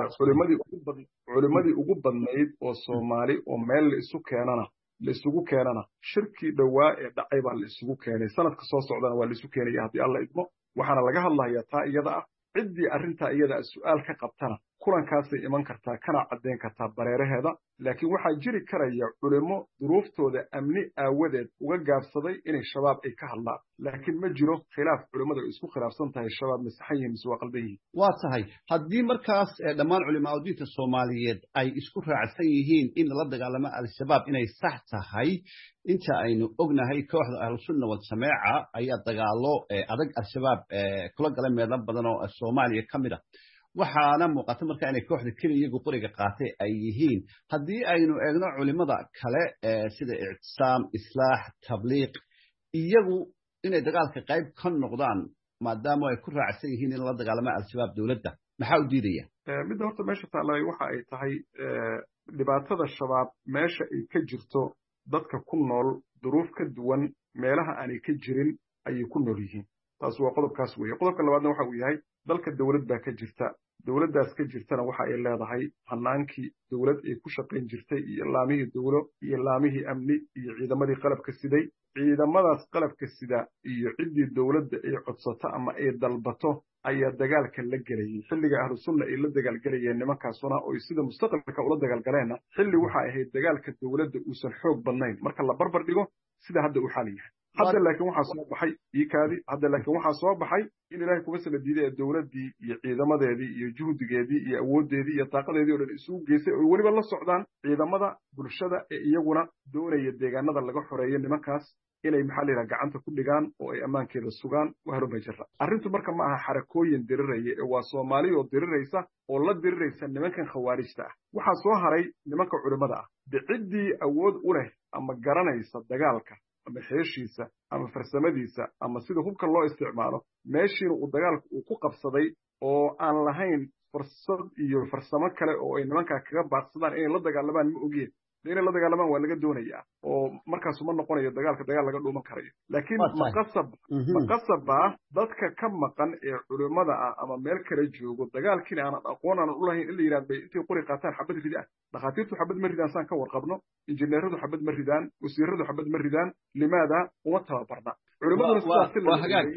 culimadii ugu badnayd oo soomaali oo meel la isu keenana la isugu keenana shirkii dhowaa ee dhacay baa la isugu keenay sanadka soo socdana waa la isu keenaya haddii alla idmo waxaana laga hadlayaa taa iyada ah ciddii arrintaa iyada ah su'aal ka qabtana kulankaasay iman kartaa kana caddayn kartaa bareeraheeda laakiin waxaa jiri karaya culimo duruuftooda amni aawadeed uga gaabsaday inay shabaab ay ka hadlaan laakiin ma jiro khilaaf culimmadu ay isku khilaafsan tahay shabaab masaxan yihiin mise waa qaldan yihiin waa tahay haddii markaas dhammaan culimaa diinta soomaaliyeed ay isku raacsan yihiin in lala dagaalamo al-shabaab inay sax tahay inta aynu ognahay kooxda ahlusunna waljameeca ayaa dagaalo adag al-shabaab kula gala meelo badan oo soomaaliya ka mid ah waxaana muuqata markaa inay kooxda keliya iyagu qoriga qaatay ay yihiin haddii aynu eegno culimada kale sida ictisaam islaax tabliiq iyagu inay dagaalka qayb ka noqdaan maadaama ay ku raacsan yihiin in la dagaalamo al-shabaab dowladda maxaa u diidaya midda horta meesha taallay waxa ay tahay dhibaatada shabaab meesha ay ka jirto dadka ku nool duruuf ka duwan meelaha aanay ka jirin ayay ku nool yihiin taas waa qodobkaas weeye qodobka labaadna waxa uu yahay dalka dowlad baa ka jirta dowladdaas ka jirtana waxa ay leedahay hanaankii dowlad ay ku shaqayn jirtay iyo laamihii dowlo iyo laamihii amni iyo ciidamadii qalabka siday ciidamadaas qalabka sida iyo ciddii dowladda ay codsato ama ay dalbato ayaa dagaalka la gelayay xilliga ahlu sunna ay la dagaalgelayeen nimankaasuna oo sida mustaqbalka ula dagaalgaleenna xilli waxa ahayd dagaalka dowladda uusan xoog badnayn marka la barbar dhigo sida hadda uu xal yahay hadda laakiin waxaa soo baxay iikaadi hadda laakiin waxaa soo baxay in ilaahay kuma sala diiday dowladdii iyo ciidamadeedii iyo juhdigeedii iyo awooddeedii iyo taaqadeedii oo dhan isugu geysay oo weliba la socdaan ciidamada bulshada ee iyaguna doonaya deegaanada laga xoreeyo nimankaas inay maxaa la yidhaha gacanta ku dhigaan oo ay ammaankeeda sugaan waharuma jira arrintu marka ma aha xarakooyin diriraya ee waa soomaali oo diriraysa oo la diriraysa nimankan khawaarijta ah waxaa soo haray nimanka culimmada ah biciddii awood u leh ama garanaysa dagaalka ama xeeshiisa ama farsamadiisa ama sida hubka loo isticmaalo meeshiina uu dagaalka uu ku qabsaday oo aan lahayn fursad iyo farsamo kale oo ay nimankaa kaga baaqsadaan inay la dagaalamaan ma ogeen inay la dagaalamaan waa laga doonayaa oo markaasu ma noqonayo dagaalka dagaal laga dhuuman karayo laakiin maqasab maqasaba dadka ka maqan ee culimmada ah ama meel kale joogo dagaalkiina aanan aqoon aanan u lahayn in la yidhahdo bay intay qori qaataan xabad ridaan dhakhaatiirtu xabad ma ridaan saan ka warqabno injineeradu xabad ma ridaan wasiiradu xabad ma ridaan limaada uma tababarna culimmaduna sidaas si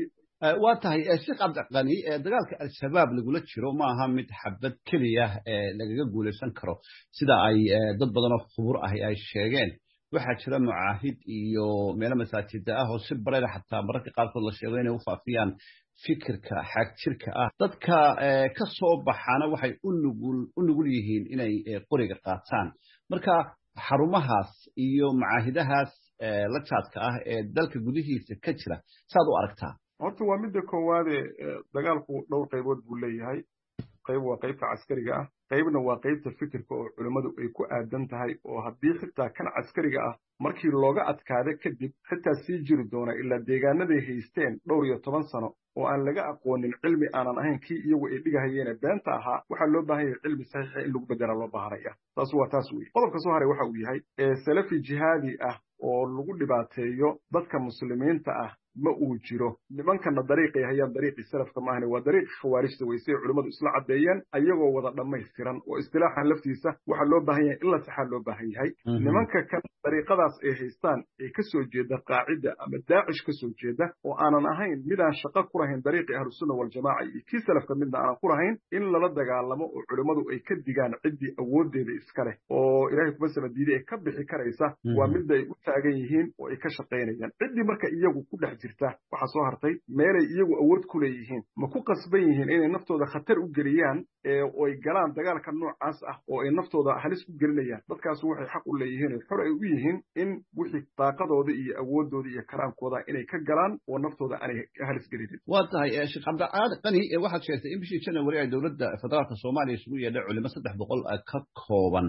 la waa tahay sheekh cabdiqani dagaalka al-shabaab lagula jiro ma aha mid xabad keliya lagaga guulaysan karo sida ay dad badan oo khubur ahi ay sheegeen waxaa jira mucaahid iyo meelo masaajida ah oo si bareer xataa mararka qaarkood la sheego inay u faafiyaan fikirka xagjirka ah dadka ka soo baxaana waxay u nugul u nugul yihiin inay qoriga qaataan marka xarumahaas iyo mucaahidahaas la jaadka ah ee dalka gudihiisa ka jira saad u aragtaa horta waa midda koowaade dagaalku dhowr qaybood buu leeyahay qayb waa qaybta caskariga ah qaybna waa qaybta fikirka oo culimmadu ay ku aadan tahay oo haddii xitaa kan caskariga ah markii looga adkaada kadib xitaa sii jiri doona ilaa deegaanaday haysteen dhowr iyo toban sano oo aan laga aqoonin cilmi aanan ahayn kii iyagu ay dhigahayeene beenta ahaa waxaa loo baahan yahay cilmi saxiixa in lagu bedela loo baahanaya taas waa taas weye qodobka soo haray waxa uu yahay salafi jihaadi ah oo lagu dhibaateeyo dadka muslimiinta ah ma uu jiro nimankana dariiqay hayaan dariiqii salafka maahane waa dariiqii khawaarijta weysay culimmadu isla caddeeyeen ayagoo wada dhammaystiran oo istilaaxan laftiisa waxaa loo baahan yahay in la saxaa loo baahan yahay nimanka kan dariiqadaas ay haystaan ee ka soo jeeda qaacida ama daacish ka soo jeeda oo aanan ahayn midaan shaqo ku lahayn dariiqii ahlusunna waljamaaca iyo kii salafka midna aanan ku lahayn in lala dagaalamo oo culimmadu ay ka digaan ciddii awooddeeda iska leh oo ilaahay kuma samadiiday ee ka bixi karaysa waa midda ay u taagan yihiin oo ay ka shaqaynayaan ciddii marka iyagu ku dhex jirta waxaa soo hartay meelay iyagu awood ku leeyihiin ma ku qasban yihiin inay naftooda khatar u geliyaan oy galaan dagaalka noocaas ah oo ay naftooda halis u gelinayaan dadkaas waxay xaq u leeyihiin xor ay u yihiin in wixii daaqadooda iyo awoodooda iyo karaankooda inay ka galaan oo naftooda aanay halis gelinin waa tahay sheekh cabdicaali qani waxaad sheegtay in bishii January ay dowladda federaalka Soomaaliya isugu yeedhay culimo saddex boqol ka kooban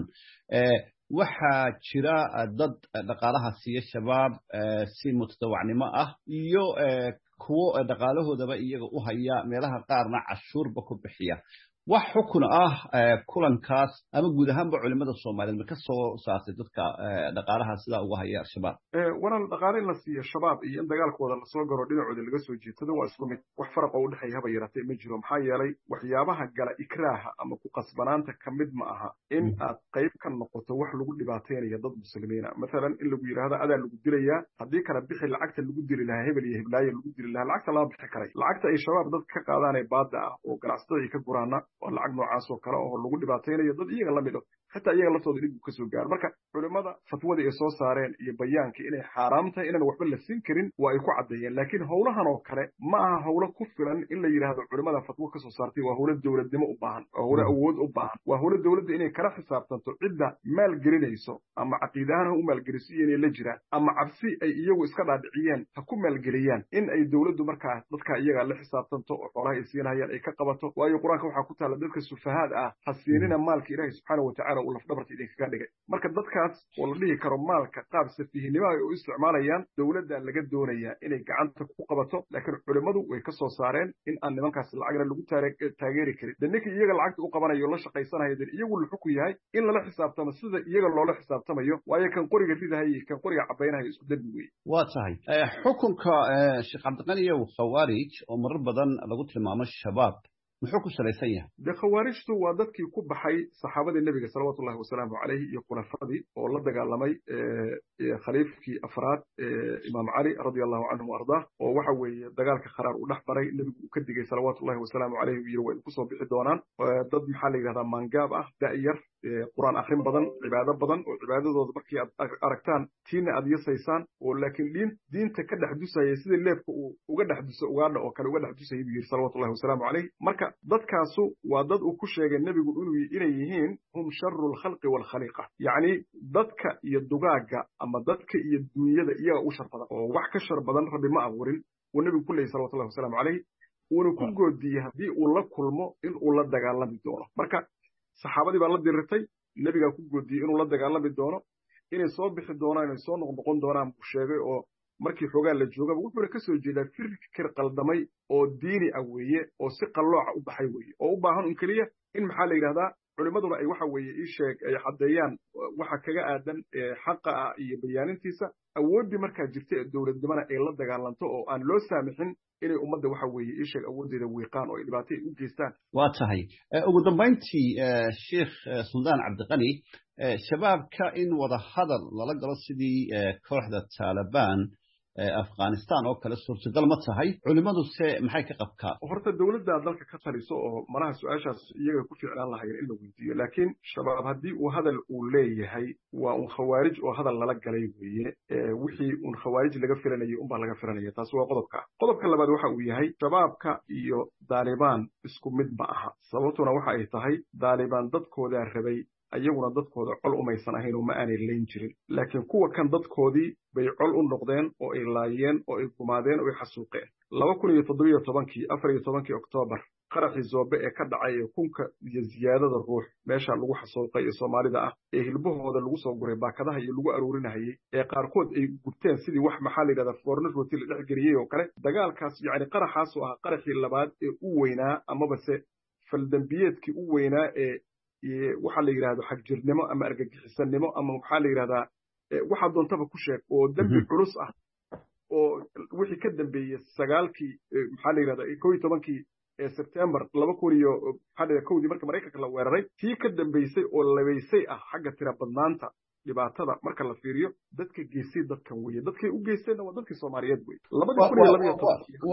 waxaa jira dad dhaqaalaha siiya shabaab si mutadawacnimo ah iyo kuwo dhaqaalahoodaba iyaga u haya meelaha qaarna cashuurba ku bixiya wax xukun ah kulankaas ama guud ahaanba culimada Soomaaliyeed ma ka soo saartay dadka dhaqaalaha sida ugu haya shabaab walaal dhaqaale in la siiyo shabaab iyo in dagaalkooda la soo garo dhinacooda laga soo jeedsado waa isku mid wax faraq oo u dhexeeya haba yaraatee ma jiro maxaa yeelay waxyaabaha gala ikraaha ama ku qasbanaanta ka mid ma aha in aad qayb ka noqoto wax lagu dhibaateynayo dad muslimiina maalan in lagu yidhaahdo adaa lagu dilayaa haddii kala bixi lacagta lagu dili lahaa hebel iyo heblaayo lagu dili lahaa lacagta lama bixi karay lacagta ay shabaab dadka ka qaadaan ee baada ah oo ganacsatada ay ka guraana waa lacag noocaas oo kale oo lagu dhibaateynayo dad iyaga la mid ah xitaa iyaga laftooda dhib ka soo gaar marka culimada fatwadii ay soo saareen iyo bayaankii inay xaaraam tahay inaan waxba la siin karin waa ay ku caddeeyeen laakiin howlahan oo kale ma aha howlo ku filan in la yidhaahdo culimada fatwo ka soo saartay waa howlo dowladnimo u baahan waa howlo awood u baahan waa howlo dowladda inay kala xisaabtanto cidda maalgelinayso ama caqiidahaan ha u maalgeliso iyo inay la jiraan ama cabsi ay iyagu iska dhaadhiciyeen ha ku maalgeliyaan in ay dowladdu markaa dadka iyaga la xisaabtanto oo xoolaha ay siinayaan ay ka qabato waayo qur-aanka waxaa ku taala dadka sufahaad ah ha siinina maalka ilaahay subxaana watacaala uu lafdhabarta idinkaga dhigay marka dadkaas oo la dhihi karo maalka qaab safiihnimo ay u isticmaalayaan dowladda laga doonayaa inay gacanta ku qabato laakiin culimmadu way ka soo saareen in aan nimankaas lacagna lagu taageeri karin de ninkii iyaga lacagta u qabanayo la shaqaysanayo de iyagu la xukun yahay in lala xisaabtamo sida iyaga loola xisaabtamayo waayo kan qoriga ridahay iyo kan qoriga cabaynahay isku dambi weeye waa tahay xukunka sheekh cabdiqani iyo khawaarij oo marar badan lagu tilmaamo shabaab muxuu ku salaysan yahay de khawaarijtu waa dadkii ku baxay saxaabadii nebiga salawaatullahi wasalaamu calayhi iyo khulafadii oo la dagaalamay khaliifkii afraad imaam cali radia allahu canhu ardaah oo waxa weeye dagaalka kharaar u dhex baray nebigu uu ka digay salawaatullahi wasalaamu calayhi uu yidhi waa idinku soo bixi doonaan dad maxaa la yidhahdaa maangaab ah da'yar qur'aan akhrin badan cibaado badan oo cibaadadooda markii aad aragtaan tiina aad yasaysaan oo laakiin diin diinta ka dhex dusaya sida leebka uu uga dhex duso ugaadha oo kale uga dhex dusayay buu yidhi salawaatullahi wasalaamu calayh marka dadkaasu waa dad uu ku sheegay nebigu inay yihiin hum sharu lkhalqi waalkhaliiqa yacni dadka iyo dugaagga ama dadka iyo duunyada iyaga u shar badan oo wax ka shar badan rabbi ma abuurin uu nebigu ku leeyay salawatullahi wasalaamu calayh uuna ku goodiyey haddii uu la kulmo in uu la dagaalami doono marka saxaabadii baa la dirirtay nebigaa ku goodiyey inuu la dagaalami doono inay soo bixi doonaan inay soo noqnoqon doonaan buu sheegay oo markii xoogaa la joogaba wuxuuna ka soo jeedaa fikir qaldamay oo diini ah weeye oo si qallooca u baxay weeye oo u baahan un keliya in maxaa la yidhahdaa culimmaduna ay waxa weeye ii sheeg ay caddeeyaan waxa kaga aadan xaqa ah iyo bayaanintiisa awooddii markaa jirta ee dowladnimana ay la dagaalanto oo aan loo saamixin inay ummadda waxa weeye ii sheeg awooddeeda wiiqaan oo ay dhibaato ay u geystaan waa tahay ugu dambayntii sheekh suldaan cabdiqani shabaabka in wada hadal lala galo sidii kooxda taalibaan afghanistan oo kale suurtagal ma tahay culimadu se maxay ka qabkaan horta dowladda dalka ka taliso oo malaha su-aashaas iyaga ku ficlaan lahayn in la weydiiyo laakiin shabaab haddii uu hadal uu leeyahay waa un khawaarij oo hadal lala galay weeye wixii un khawaarij laga filanayay unbaa laga filanaya taasi waa qodobka qodobka labaad waxa uu yahay shabaabka iyo daalibaan isku mid ma aha sababtuna waxa ay tahay daalibaan dadkoodaa rabay ayaguna dadkooda col umaysan ahayn oo ma aanay layn jirin laakiin kuwa kan dadkoodii bay col u noqdeen oo ay laayeen oo ay gumaadeen oo ay xasuuqeen laba kun iyo toddobiyo tobankii afar iyo tobankii oktoobar qaraxii zoobe ee ka dhacay ee kunka iyo ziyaadada ruux meesha lagu xasuuqay ee soomaalida ah ee hilbahooda lagu soo guray baakadaha iyo lagu aruurinahayey ee qaarkood ay gubteen sidii wax maxaa la yidhahdaa foorno rooti la dhex geliyey oo kale dagaalkaas yacni qaraxaasoo ahaa qaraxii labaad ee u weynaa amabase faldambiyeedkii u weynaa ee waxaa la yidhahdo xagjirnimo ama argagixisanimo ama waxaa la yidhahdaa waxaa doontaba ku sheeg oo dembi culus ah oo wixii ka dambeeyey sagaalkii maxaa la yidhahdaa kow iyo tobankii sebtembar laba kun iyo maxaa la yidhahdaa kowdii marka maraykanka la weeraray tii ka dambeysay oo labaysay ah xagga tira badnaanta dhibaatada marka la fiiriyo dadka geysay dadkan weeye dadkay u geysteenna waa dadkii soomaaliyeed weye labadii kun iyo labaiyo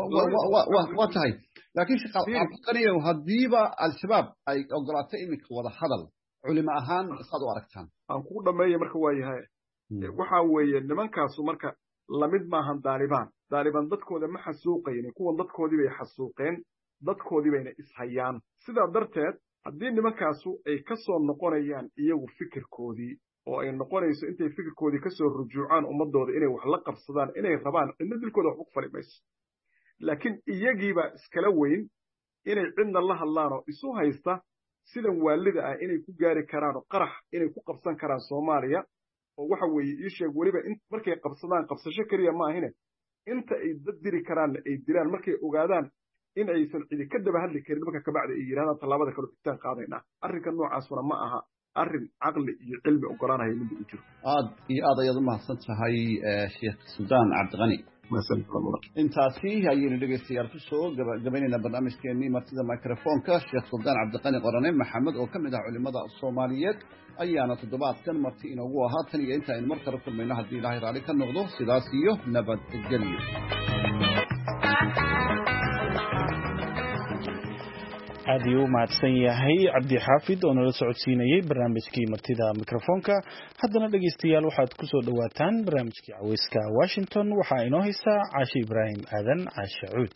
toban waa tahay laakiin shaqaqaniyow haddiiba al-shabaab ay ogolaatay iminka wada hadal culimo ahaan saad u aragtaan aan kugu dhameeya marka waa yahay waxa weeye nimankaasu marka lamid maahan daalibaan daaliban dadkooda ma xasuuqaynin kuwan dadkoodii bay xasuuqeen dadkoodii bayna ishayaan sidaa darteed haddii nimankaasu ay ka soo noqonayaan iyagu fikirkoodii oo ay noqonayso intay fikirkoodii ka soo rujuucaan ummadooda inay wax la qabsadaan inay rabaan cidna dilkooda wax u fali mayso laakiin iyagiibaa iskala weyn inay cidna la hadlaan oo isu haysta sidan waalida ah inay ku gaari karaan oo qarax inay ku qabsan karaan Soomaaliya oo waxa weeye ii sheeg waliba in markay qabsadaan qabsasho kaliya ma ahine inta ay dad diri karaan ay diraan markay ogaadaan in aysan cidi ka daba hadli karin marka ka bacda ay yiraahdaan talaabada kale fitaan qaadayna arrinka noocaasuna ma aha arrin aqli iyo cilmi ogolaanaya mid uu jiro aad iyo aad ayaad u mahadsan tahay Sheekh Suldaan Cabdiqani intaasi ayaynu dhegeystayaal ku soo gabagabaynayna barnaamijkeenii martida microfonka Sheekh Suldaan Cabdiqani Qorane Maxamed oo kamid ah culimada Soomaaliyeed ayaana toddobaadkan marti inoogu ahaa tan iyo inta aynu mar kale kulmayno haddii Ilaahay raali ka noqdo sidaas iyo nabadgelyo aad ayuu mahadsan yahay cabdi xaafid oo nala socodsiinayay barnaamijkii martida mikrofoonka haddana dhegeystayaal waxaad ku soo dhawaataan barnaamijkii caweyska Washington waxaa inoo haysaa Caashi Ibraahim Aadan Caasha Cuud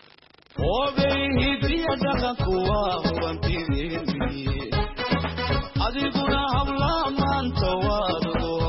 adiguna habla maanta waad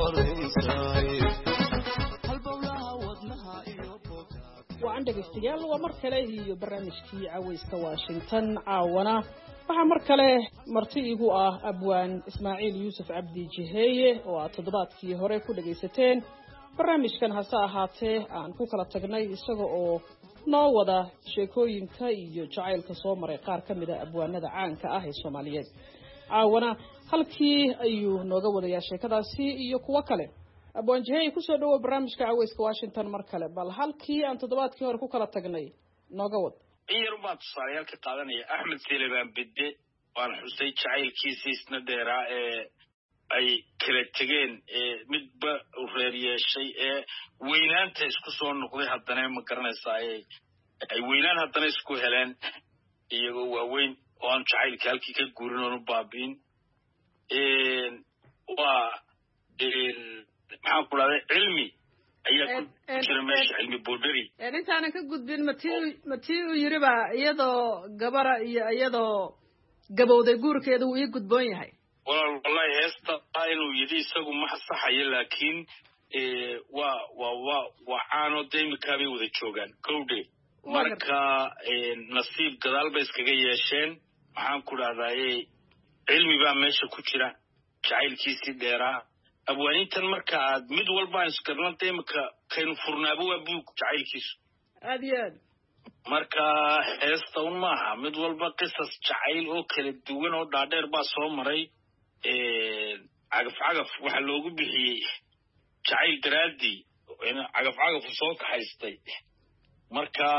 waan dhegeystayaal waa mar kale iyo barnaamijkii caweyska Washington caawana waxaa mar kale marti igu ah abwaan Ismaaciil Yuusuf Cabdi Jiheeye oo aad toddobaadkii hore ku dhageysateen barnaamijkan hase ahaatee aan ku kala tagnay isaga oo noo wada sheekooyinka iyo jacaylka soo maray qaar ka mid ah abwaanada caanka ah ee Soomaaliyeed caawana halkii ayuu nooga wadayaa sheekadaasi iyo kuwa kale abwaan Jiheeye ku soo dhawo barnaamijka caweyska Washington mar kale bal halkii aan toddobaadkii hore ku kala tagnay nooga wad iyar baad tusaalayaal ka qaadanaya Axmed Sileebaan Bidde waan xusay jacaylkiisii isna dheeraa ee ay kala tageen ee midba u reer yeeshay ee weynaanta isku soo noqday haddana ma garanaysaa ee ay weynaan haddana isku heleen iyagoo waaweyn oo aan jacaylka halkii ka guurin oo baabiin ee waa maxaan ku dhahday cilmi ayaa ku jira meesha cilmi boodari intaanan ka gudbin matii matii uu yiri ba iyadoo gabara iyo iyadoo gabowday guurkeedu uu ii gudboon yahay wallahi heesta inuu yidhi isagu ma saxayo laakiin waa waa waa waa caano deemika bay wada joogaan kowde marka nasiib gadaal bay iskaga yeesheen waxaan ku dhahdaayey cilmi baa meesha ku jira jacaylkiisii dheeraa abwaanintan marka aad mid walba aan iskarnan deemika kaynu furnaabo waa buug jacaylkiisu aad iyo aad marka heesta un maaha mid walba qisas jacayl oo kala duwan oo dhaadheer baa soo maray cagaf cagaf waxaa loogu bixiyey jacayl daraadii cagaf cagafu soo kaxaystay marka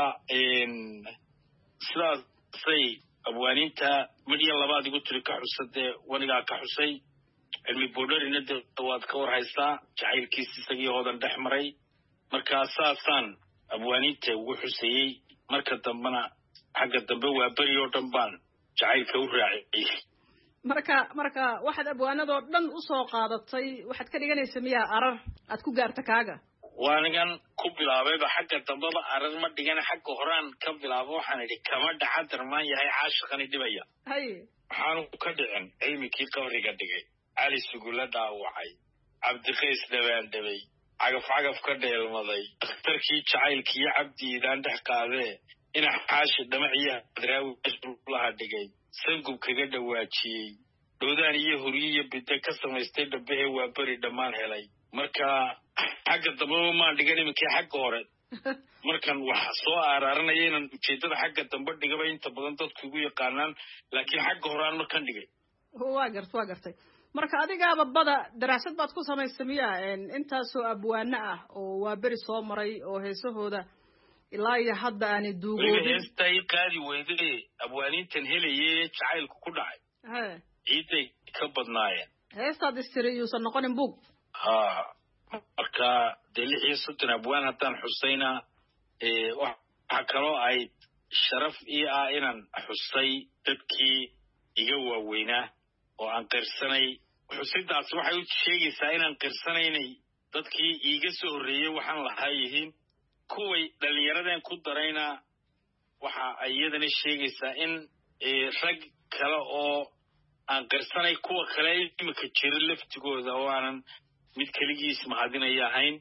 sidaasay abwaaninta midya labaad igu tiri ka xusadee wanigaa ka xusay cilmi boodharina de waad ka war haystaa jacaylkiis isagii hoodan dhex maray marka saasaan abwaaninta ugu xusayey marka dambena xagga dambe waa beri oo dhan baan jacaylka u raaciyey marka marka waxaad abwaanadoo dhan u soo qaadatay waxaad ka dhiganaysa miyaa arar aad ku gaarta kaaga waanigan ku bilaabayba xagga dambeba arar ma dhigana xagga horaan ka bilaabo waxaan idhi kama dhaca darmaan yahay caashiqani dhibaya hay waxaanu ka dhicin cilmikii qabriga dhigay cali sugula dhaawacay cabdikays dhabaandhabay cagaf cagaf ka dheelmaday dhakhtarkii jacaylkiiyo cabdiidaan dhex qaadee ina xaashi dhamaciyo hadraawi laha dhigay sangub kaga dhawaajiyey dhowdaan iyo huryo iyo bidde ka samaystay dhabbahee waa beri dhammaan helay marka xagga dambeba maan dhigan iminkii xagga hore markan wax soo aaraaranaya inaan ujeeddada xagga dambe dhigaba inta badan dadku igu yaqaanaan laakiin xagga horaan markan dhigay waa gart waa gartay marka adigaaba bada daraasad baad ku samaysay miyaa intaasoo abwaano ah oo waa beri soo maray oo heesahooda ilaa iyo hadda aanay duugoobin heesta ay qaadi weyday abwaanintan helayay jacaylku ku dhacay ciiday ka badnaayeen heestaad istiri yuusan noqonin buug ha marka dee lix iyo soddon abwaan haddaan xusayna waxaa kaloo ay sharaf ii ah inaan xusay dadkii iga waaweynaa oo aan qirsanay xusidaas waxay u sheegaysaa inaan qirsanaynay dadkii iiga soo horreeyey waxaan lahaa yihiin kuway dhalinyaradan ku darayna waxa ay iyadana sheegaysaa in rag kale oo aan qarsanay kuwa kale imika jira laftigooda oo aanan mid keligiis mahadinaya ahayn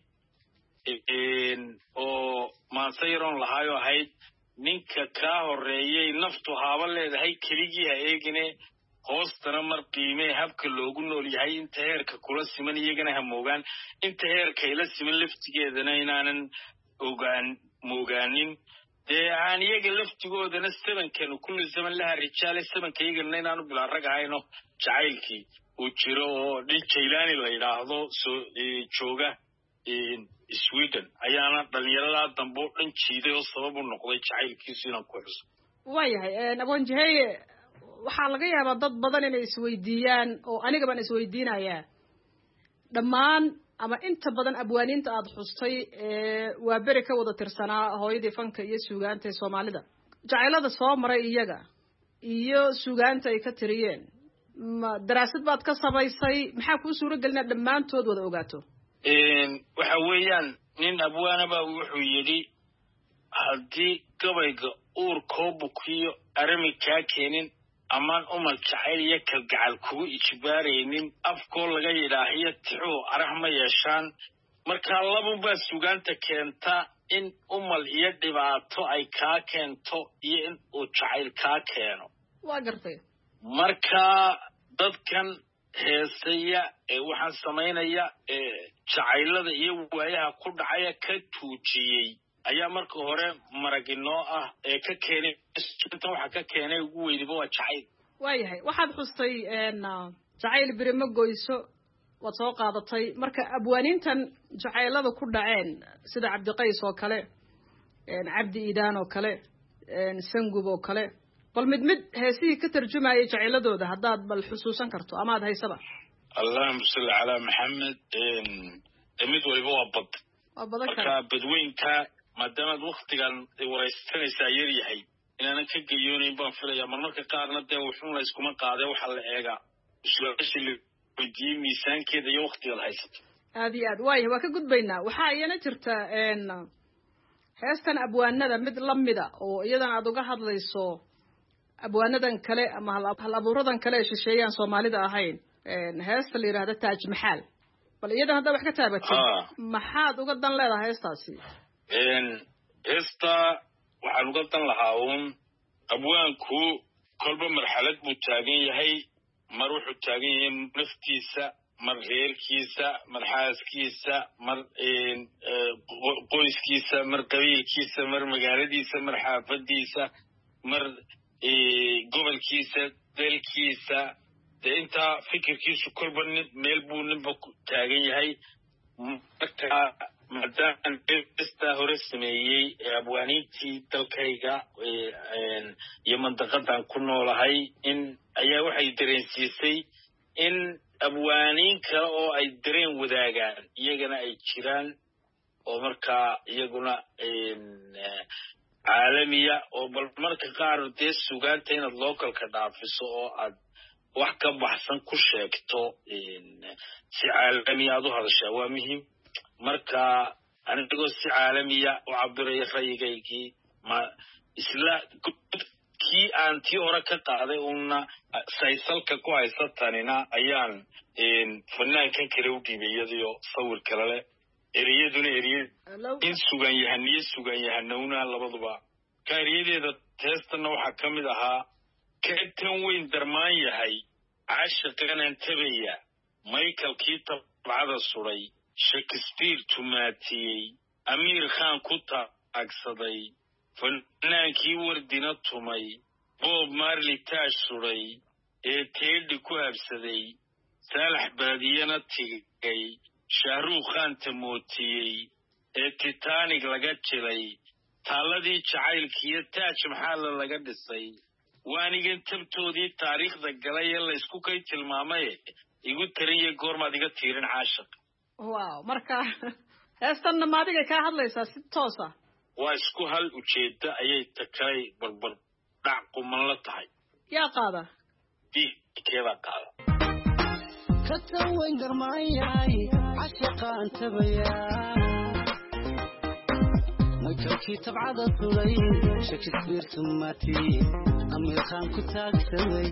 oo maasayron lahaayo ahayd ninka kaa horeeyay naftu haaba leedahay keligii ha eegine hoostana mar qiimee habka loogu nool yahay inta heerka kula siman iyagana ha moogaan inta heerka ila siman laftigeedana inaanan ogaan moogaanin dee aan iyaga laftigoodana sabankan kulli zaman laha rijaale sabanka iyagana inaanu bilaa rag ahayno jacaylkii uu jiro oo dhil jaylaani la yidhaahdo soo jooga Sweden ayaana dhalinyarada dambe oo dhan jiiday oo sabab u noqday jacaylkiisu inaan ku xuso waayahay abwan jaheye waxaa laga yaabaa dad badan inay isweydiiyaan oo aniga baan isweydiinayaa dhammaan ama inta badan abwaaniinta aad xustay waa beri ka wada tirsanaa hooyadii fanka iyo suugaanta ee Soomaalida jacaylada soo maray iyaga iyo suugaanta ay ka tiriyeen daraasad baad ka sabaysay maxaa kuu suuragelina dhammaantood wada ogaato waxa weeyaan nin abwaanaba wuxuu yidhi haddii gabayga uurkoo bukiyo arami kaa keenin amaan umal jacayl iyo kalgacal kugu ijbaaraynin afkoo laga yidhaahiyo tixuu arah ma yeeshaan markaa labunbaa sugaanta keenta in umal iyo dhibaato ay kaa keento iyo in uu jacayl kaa keeno waa gartay markaa dadkan heesaya ee waxaan samaynaya ee jacaylada iyo waayaha ku dhacaya ka tuujiyey ayaa marka hore marag inoo ah ee ka keenay inta waxa ka keenay ugu weydiba waa jacayl waayahay waxaad xustay jacayl birimo goyso waad soo qaadatay marka abwaaniintan jacaylada ku dhaceen sida cabdiqays oo kale cabdi iidaan oo kale sangub oo kale bal mid mid heesihii ka tarjumayay jacayladooda haddaad bal xusuusan karto amaad haysaba allahumma salli calaa maxamed mid waliba waa bad waa badan marka badweynka maadaamaad waktigan waraysanaysaa yar yahay inaanan ka geyoonayn baan filayaa marmarka qaarna dee wuxuun la iskuma qaadee waxaa la eegaa su-aashii la weydiiyey miisaankeeda iyo waktigaad haysato aad iyo aad waaya waa ka gudbaynaa waxaa iyana jirta heestan abwaanada mid lamida oo iyadan aad uga hadlayso abwaanadan kale ama hal abuuradan kale shisheeyaan Soomaalida ahayn heesta la yiraahdo Taaj Maxal bal iyada hadda wax ka taabatay maxaad uga dan leedahay heestaasi een heesta waxaan uga dan lahaa uun abwaanku kolba marxalad buu taagan yahay mar wuxuu taagan yahay naftiisa mar reerkiisa mar xaaskiisa mar qoyskiisa mar qabiilkiisa mar magaaladiisa mar xaafadiisa mar gobolkiisa dalkiisa de inta fikirkiisu kolba meel buu ninba taagan yahay marka maadaama heesta hore sameeyey abwaaniintii dalkayga iyo mandaqadan ku noolahay in ayaa waxay dareensiisay in abwaaniin kale oo ay dareen wadaagaan iyagana ay jiraan oo markaa iyaguna caalamiya oo bal marka qaar dee sugaanta inaad localka dhaafiso oo aad wax ka baxsan ku sheegto si caalamiya aad u hadashaa waa muhiim marka anigoo si caalamiya u cabiraya rayigaygii ma isla kii aan tii hore ka qaaday una saysalka ku haysatanina ayaan fanaankan kale u dhiibay iyadoo sawir kale leh eriyaduna eriye in sugan yahaniyo sugan yahanowna labaduba kaariyadeeda teestana waxaa ka mid ahaa كتن وين درمان يهي عاشقنا انتبيا مايكل كيتا بعد الصري شكسبير توماتي أمير خان كوتا أقصدي فنان كي وردنا تومي بوب مارلي تاش صري ايه تيد كواب سدي سالح بادينا تيجي شهرو خان تموتي ايه تيتانيك لغت جلي تالدي جعيل كي تاج محل لغت السي waanigan tabtoodii taariikhda galay ee la isku kay tilmaamay igu tariye goormaad iga tiirin caashaq wow marka heestan ma adiga ka hadlaysaa si toos ah waa isku hal ujeeda ayay takay barbar dhac quman la tahay yaa qaada keeda qaada katan weyn darmaayay caashaqan tabaya كتاب عدد طويل شكسبير سماتي أمير خان كتاك سوي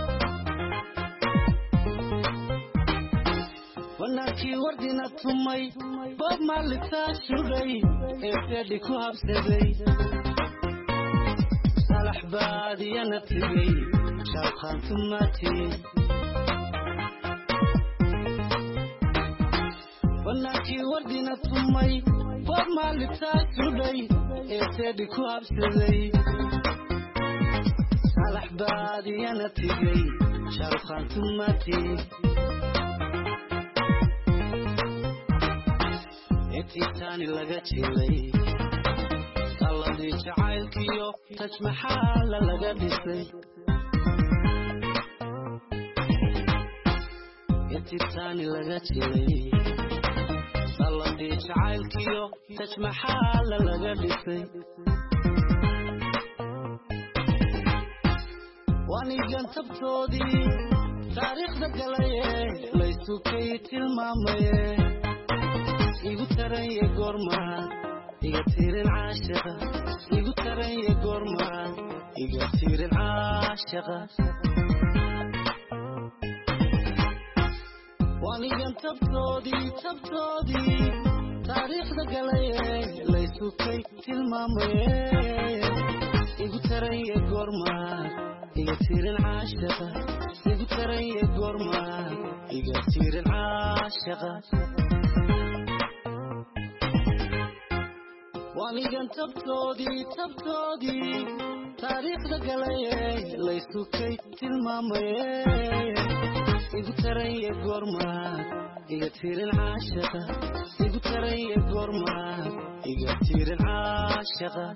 وناكي وردنا تمي باب مالتا شغي إفادي كوهب سبي صالح بادي أنا تبي شاب خان سماتي وناكي وردنا تمي باب مالتا شغي إفادي كوهب سبي صالح بادي أنا تبي شاب خان سماتي تاني لقى تشيلي الله دي جعايلك يو تجمع حالة لقى ديسي يتي تاني لقى تشيلي الله دي جعايلك يو تجمع حالة لقى ديسي واني جنت بتودي تاريخ دقليه ليسو كيتي الماميه igu taraya goorma iga tirin caashiqa igu taraya goorma iga tirin caashiqa wanigan tabtoodii tabtoodii taariikhda galaye laysukay tilmaamaye igu taraya goorma iga tirin caashiqa igu taraya goorma iga tirin caashiqa وانيغان تبتودي تبتودي تاريخ دقليه ليسو كي تلماميه إيقو تري قرما إيقا تير العاشقة إيقو تري قرما إيقا تير العاشقة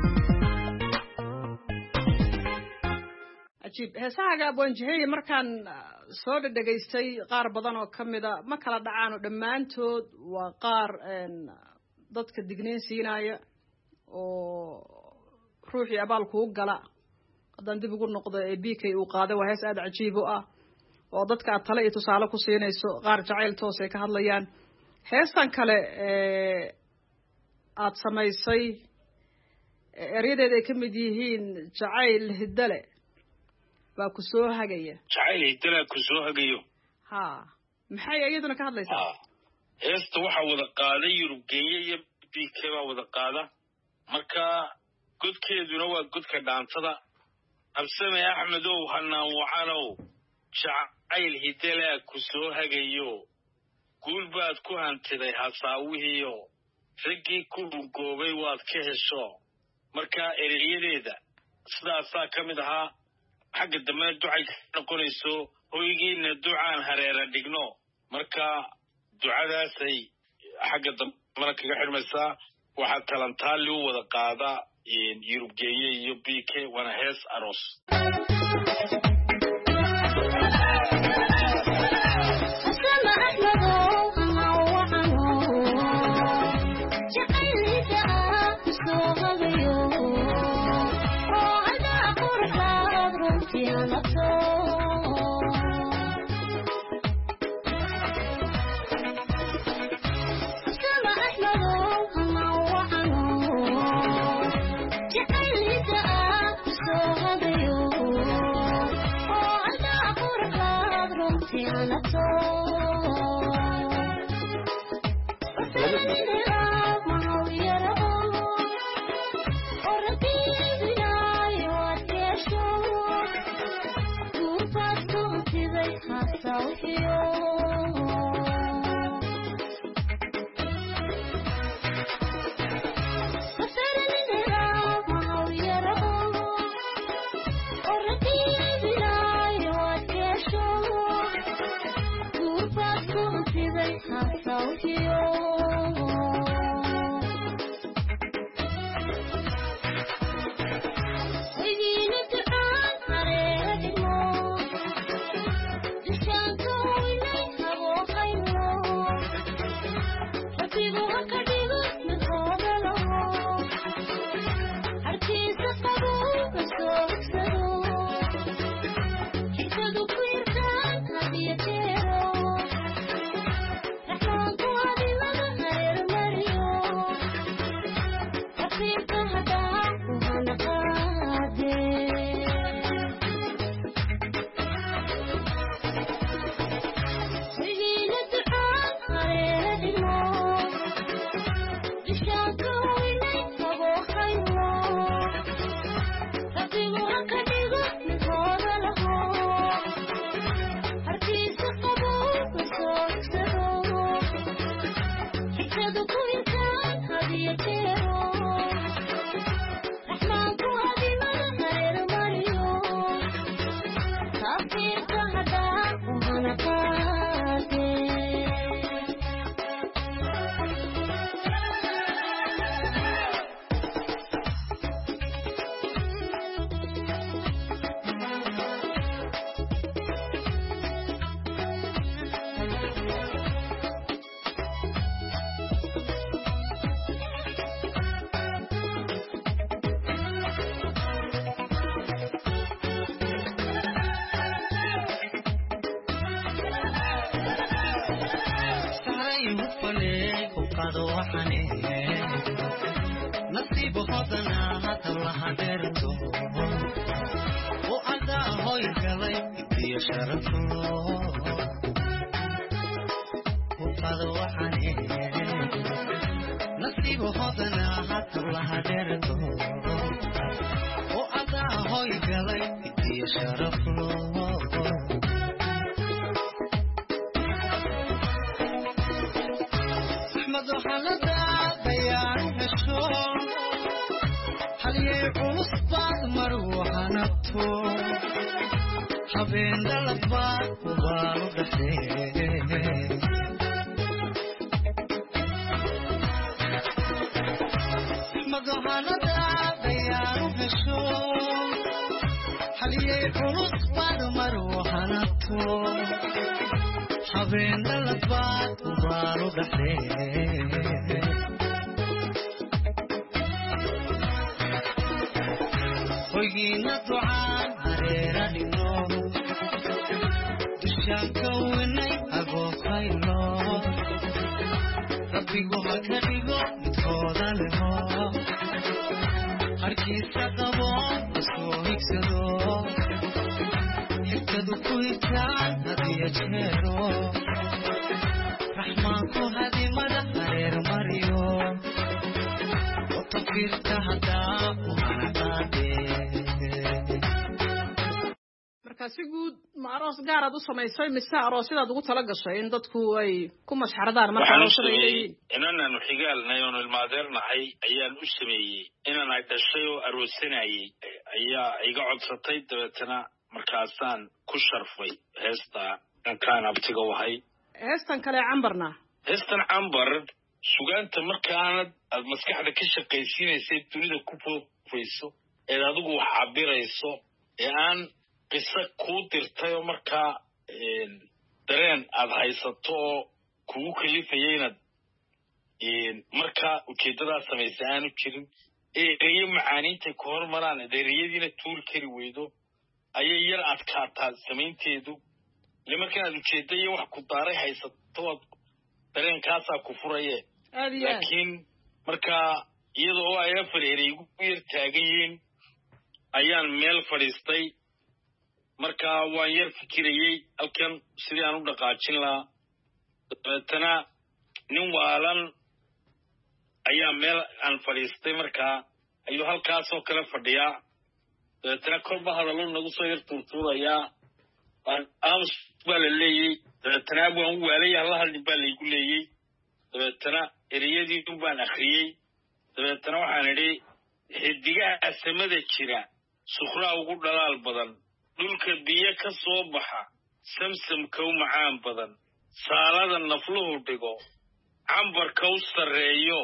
عجيب هساقا بوانجهي مركان سود دقيستي قار بدانو كميدا ما كلا دعانو دمانتود وقار ان dadka digniin siinaya oo ruuxii abaalku u gala haddaan dib ugu noqdo ee B K uu qaaday waa hees aad cajiib u ah oo dadka aad tale iyo tusaale ku siinayso qaar jacayl toos ay ka hadlayaan heestan kale ee aad samaysay eryadeeda ay ka mid yihiin jacayl hiddale baa ku soo hagaya jacayl hiddale ku soo hagayo ha maxay iyaduna ka hadlaysaa heesta waxa wada qaaday Yurubgeeye iyo B K baa wada qaada marka godkeeduna waa godka dhaantada Absame Axmedow hanaan wacanow jacayl hiddale ku soo hagayo guulbaad ku hantiday hasaawihiyo ragii ku goobay waad ka hesho marka ereyadeeda sidaasaa ka mid ahaa xagga dambe ducay noqonayso hoygiina ducaan hareera dhigno marka ducadaasay xagga dambe kaga xirmaysaa waxa talantaali u wada qaada Yurubgeeye iyo B K wana hees aroos وفاد وحني نصيب خدنا هذا الله درته وأدا هوي قلي يا شرف وفاد وحني نصيب خدنا هذا الله درته وأدا هوي قلي يا شرف أحمد وحلدا بيان هشون هل يعوص بعد مروحة نبتو حبين دلبات وبالو دحين أحمد وحلدا بيان هشون هل يعوص بعد مروحة نبتو حبين دلبات وبالو دحين ويجينا دعاء علينا النور دشان كوني أبو خيلو ربي قوها كريغو متخوضا لهو هركي ساقبو بسوهيك سدو يكتدو كويتان هدي يجهرو رحمانكو هدي مدى هرير مريو وطفيرتا هدا ومعنى markaasi guud ma aroos gaar aad u samaysay mise aroosyadaad ugu tala gashay in dadku ay ku mashxaradaan marka aroosada ay leeyihiin inaanu xigaalnay oo ilmaadeernahay ayaan u sameeyey inaan ay dhashay oo aroosanayay ayaa iga codsatay dabeetana markaasaan ku sharfay heesta kan abtiga wahay heestan kale cambarna heestan cambar sugaanta markaanad aad maskaxda ka shaqaysiinaysay dunida ku foofayso ee adigu wax cabirayso ee aan qisa kuu dirtay oo markaa dareen aad haysato oo kugu kalifaya inaad markaa ujeeddadaad samaysa aanu jirin ee ereyo macaaniintay ku hormaraan ereyadiina tuuri kari weydo ayay yar adkaataa samaynteedu ile marka inaad ujeedda iyo wax ku daaray haysato aad dareenkaasaa ku furaye laakiin markaa iyada oo ay afar erey igu yar taagan yihiin ayaan meel fadhiistay markaa waan yar fikirayey halkan sidii aan u dhaqaajin lahaa dabeetana nin waalan ayaa meel aan fadhiistay markaa ayuu halkaasoo kale fadhiyaa dabeetana korba hadallo nagu soo yar tuurtuurayaa aamus baa la leeyey dabeetana waan u waalaya halla hadlin baa laygu leeyey dabeetana ereyadii un baan akhriyey dabeetana waxaan idhi xidigaha samada jira sukhraa ugu dhalaal badan dhulka biyo ka soo baxa samsamka u macaan badan saalada nafluhu dhigo cambarka u sarreeyo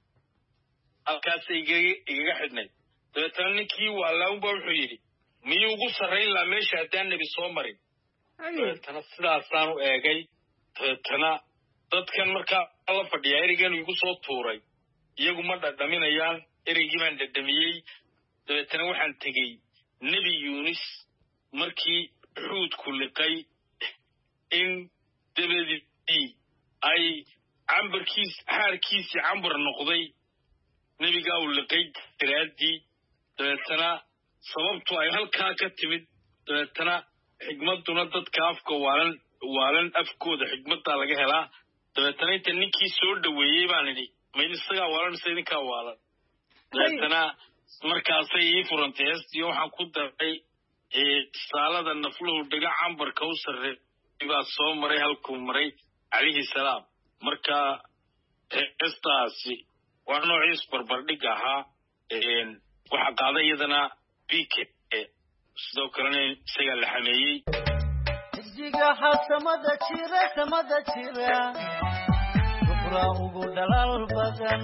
halkaasay igaga xidhnay dabeetana ninkii waalaunba wuxuu yidhi miyuu ugu sarrayn lahaa meesha haddaan nebi soo marin dabeetana sidaasaan u eegay dabeetana dadkan markaa la fadhiyaa ereygan igu soo tuuray iyagu ma dhadhaminayaan ereygii baan dhadhamiyey dabeetana waxaan tegey nebi yuunis markii xuudku liqay in dabadii ay cambarkiis xaarkiisii cambar noqday nebigaa uu liqay daraaddii dabeetana sababtu ay halkaa ka timid dabeetana xigmadduna dadka afka waalan waalan afkooda xigmaddaa laga helaa dabeetana inta ninkii soo dhoweeyey baan idhi mayd isagaa waalan mise idinkaa waalan dabeetana markaasay ii furantay heestii waxaan ku daray saalada nafluhu dhiga cambarka u sarre baa soo maray halkuu maray calayhi salaam marka heestaasi waa noociis barbardhig ahaa waxaa qaaday iyadana bike sidoo kalena isagaa la xameeyey xidigaha samada jira samada jira sukhraa ugu dhalaal badan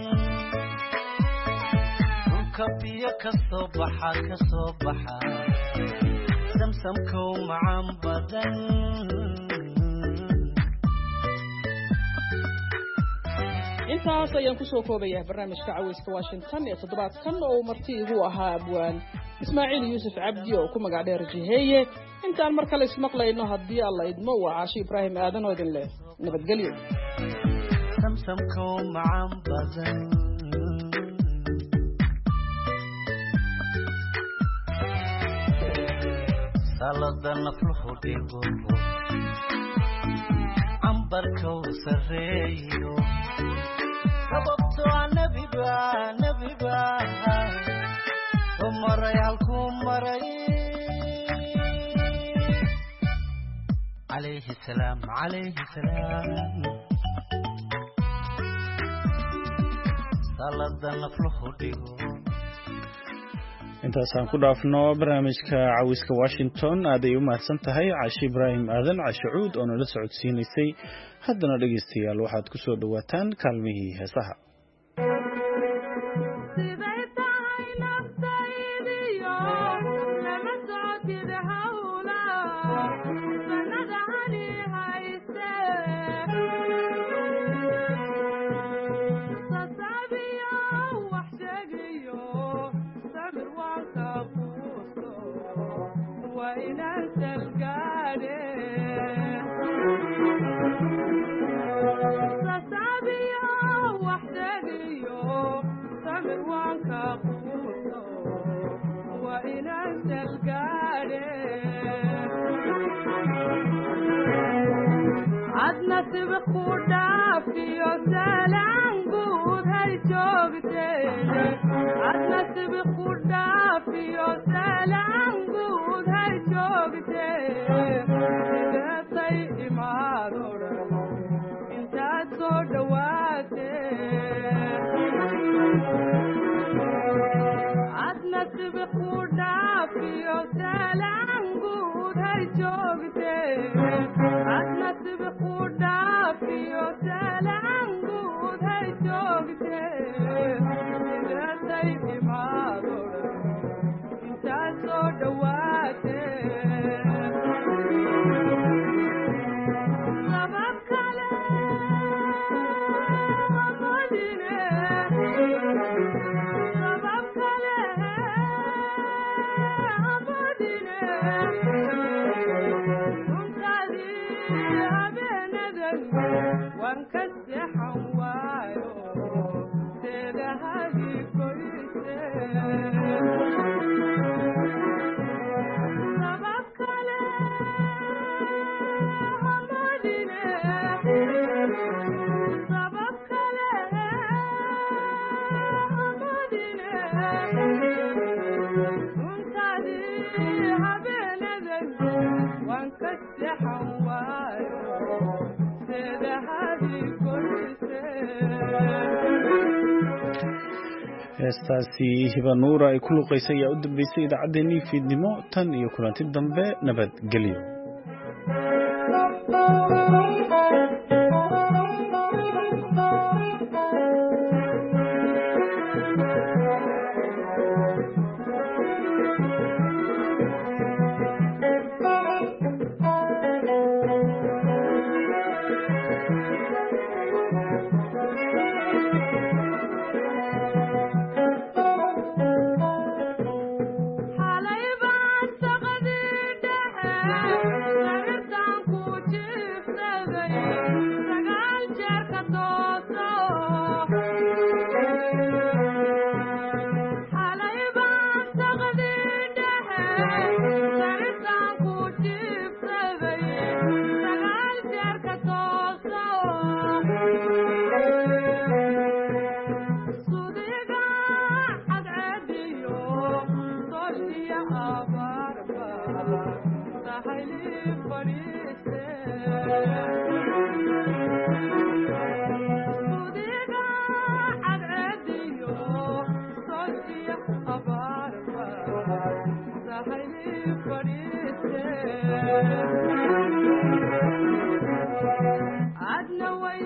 dhulka biyo ka soo baxa ka soo baxa samsamka u macaan badan intaas ayaan kusoo koobayaa barnaamijka caweyska washington ee toddobaadkan oo uu marti igu ahaa abwaan ismaaciil yuusuf cabdi oo ku magac dheer jiheeye intaan mar kale ismaqlayno haddii alla idmo waa caashi ibraahim aadan oo idin leh nabadgelyo samsamko macaan badan salada nafluhu dhigo ambarkow sareeyo sababtoo nabiga nabiga umaray halku maray عليه السلام عليه السلام صلاة نفله ديو intaasaan ku dhaafno barnaamijka cawiska Washington aad ay u mahadsan tahay Caashi Ibraahim Aadan Caashuud oo nala socodsiinaysay haddana dhageystayaal waxaad ku soo dhawaataan kaalmihii heesaha heestaasi hibanuura ay ku luqaysay ayaa u dambeysay idaacaddeenii fiidnimo tan iyo kulanti dambe nabadgelyo Sagaal jeer ka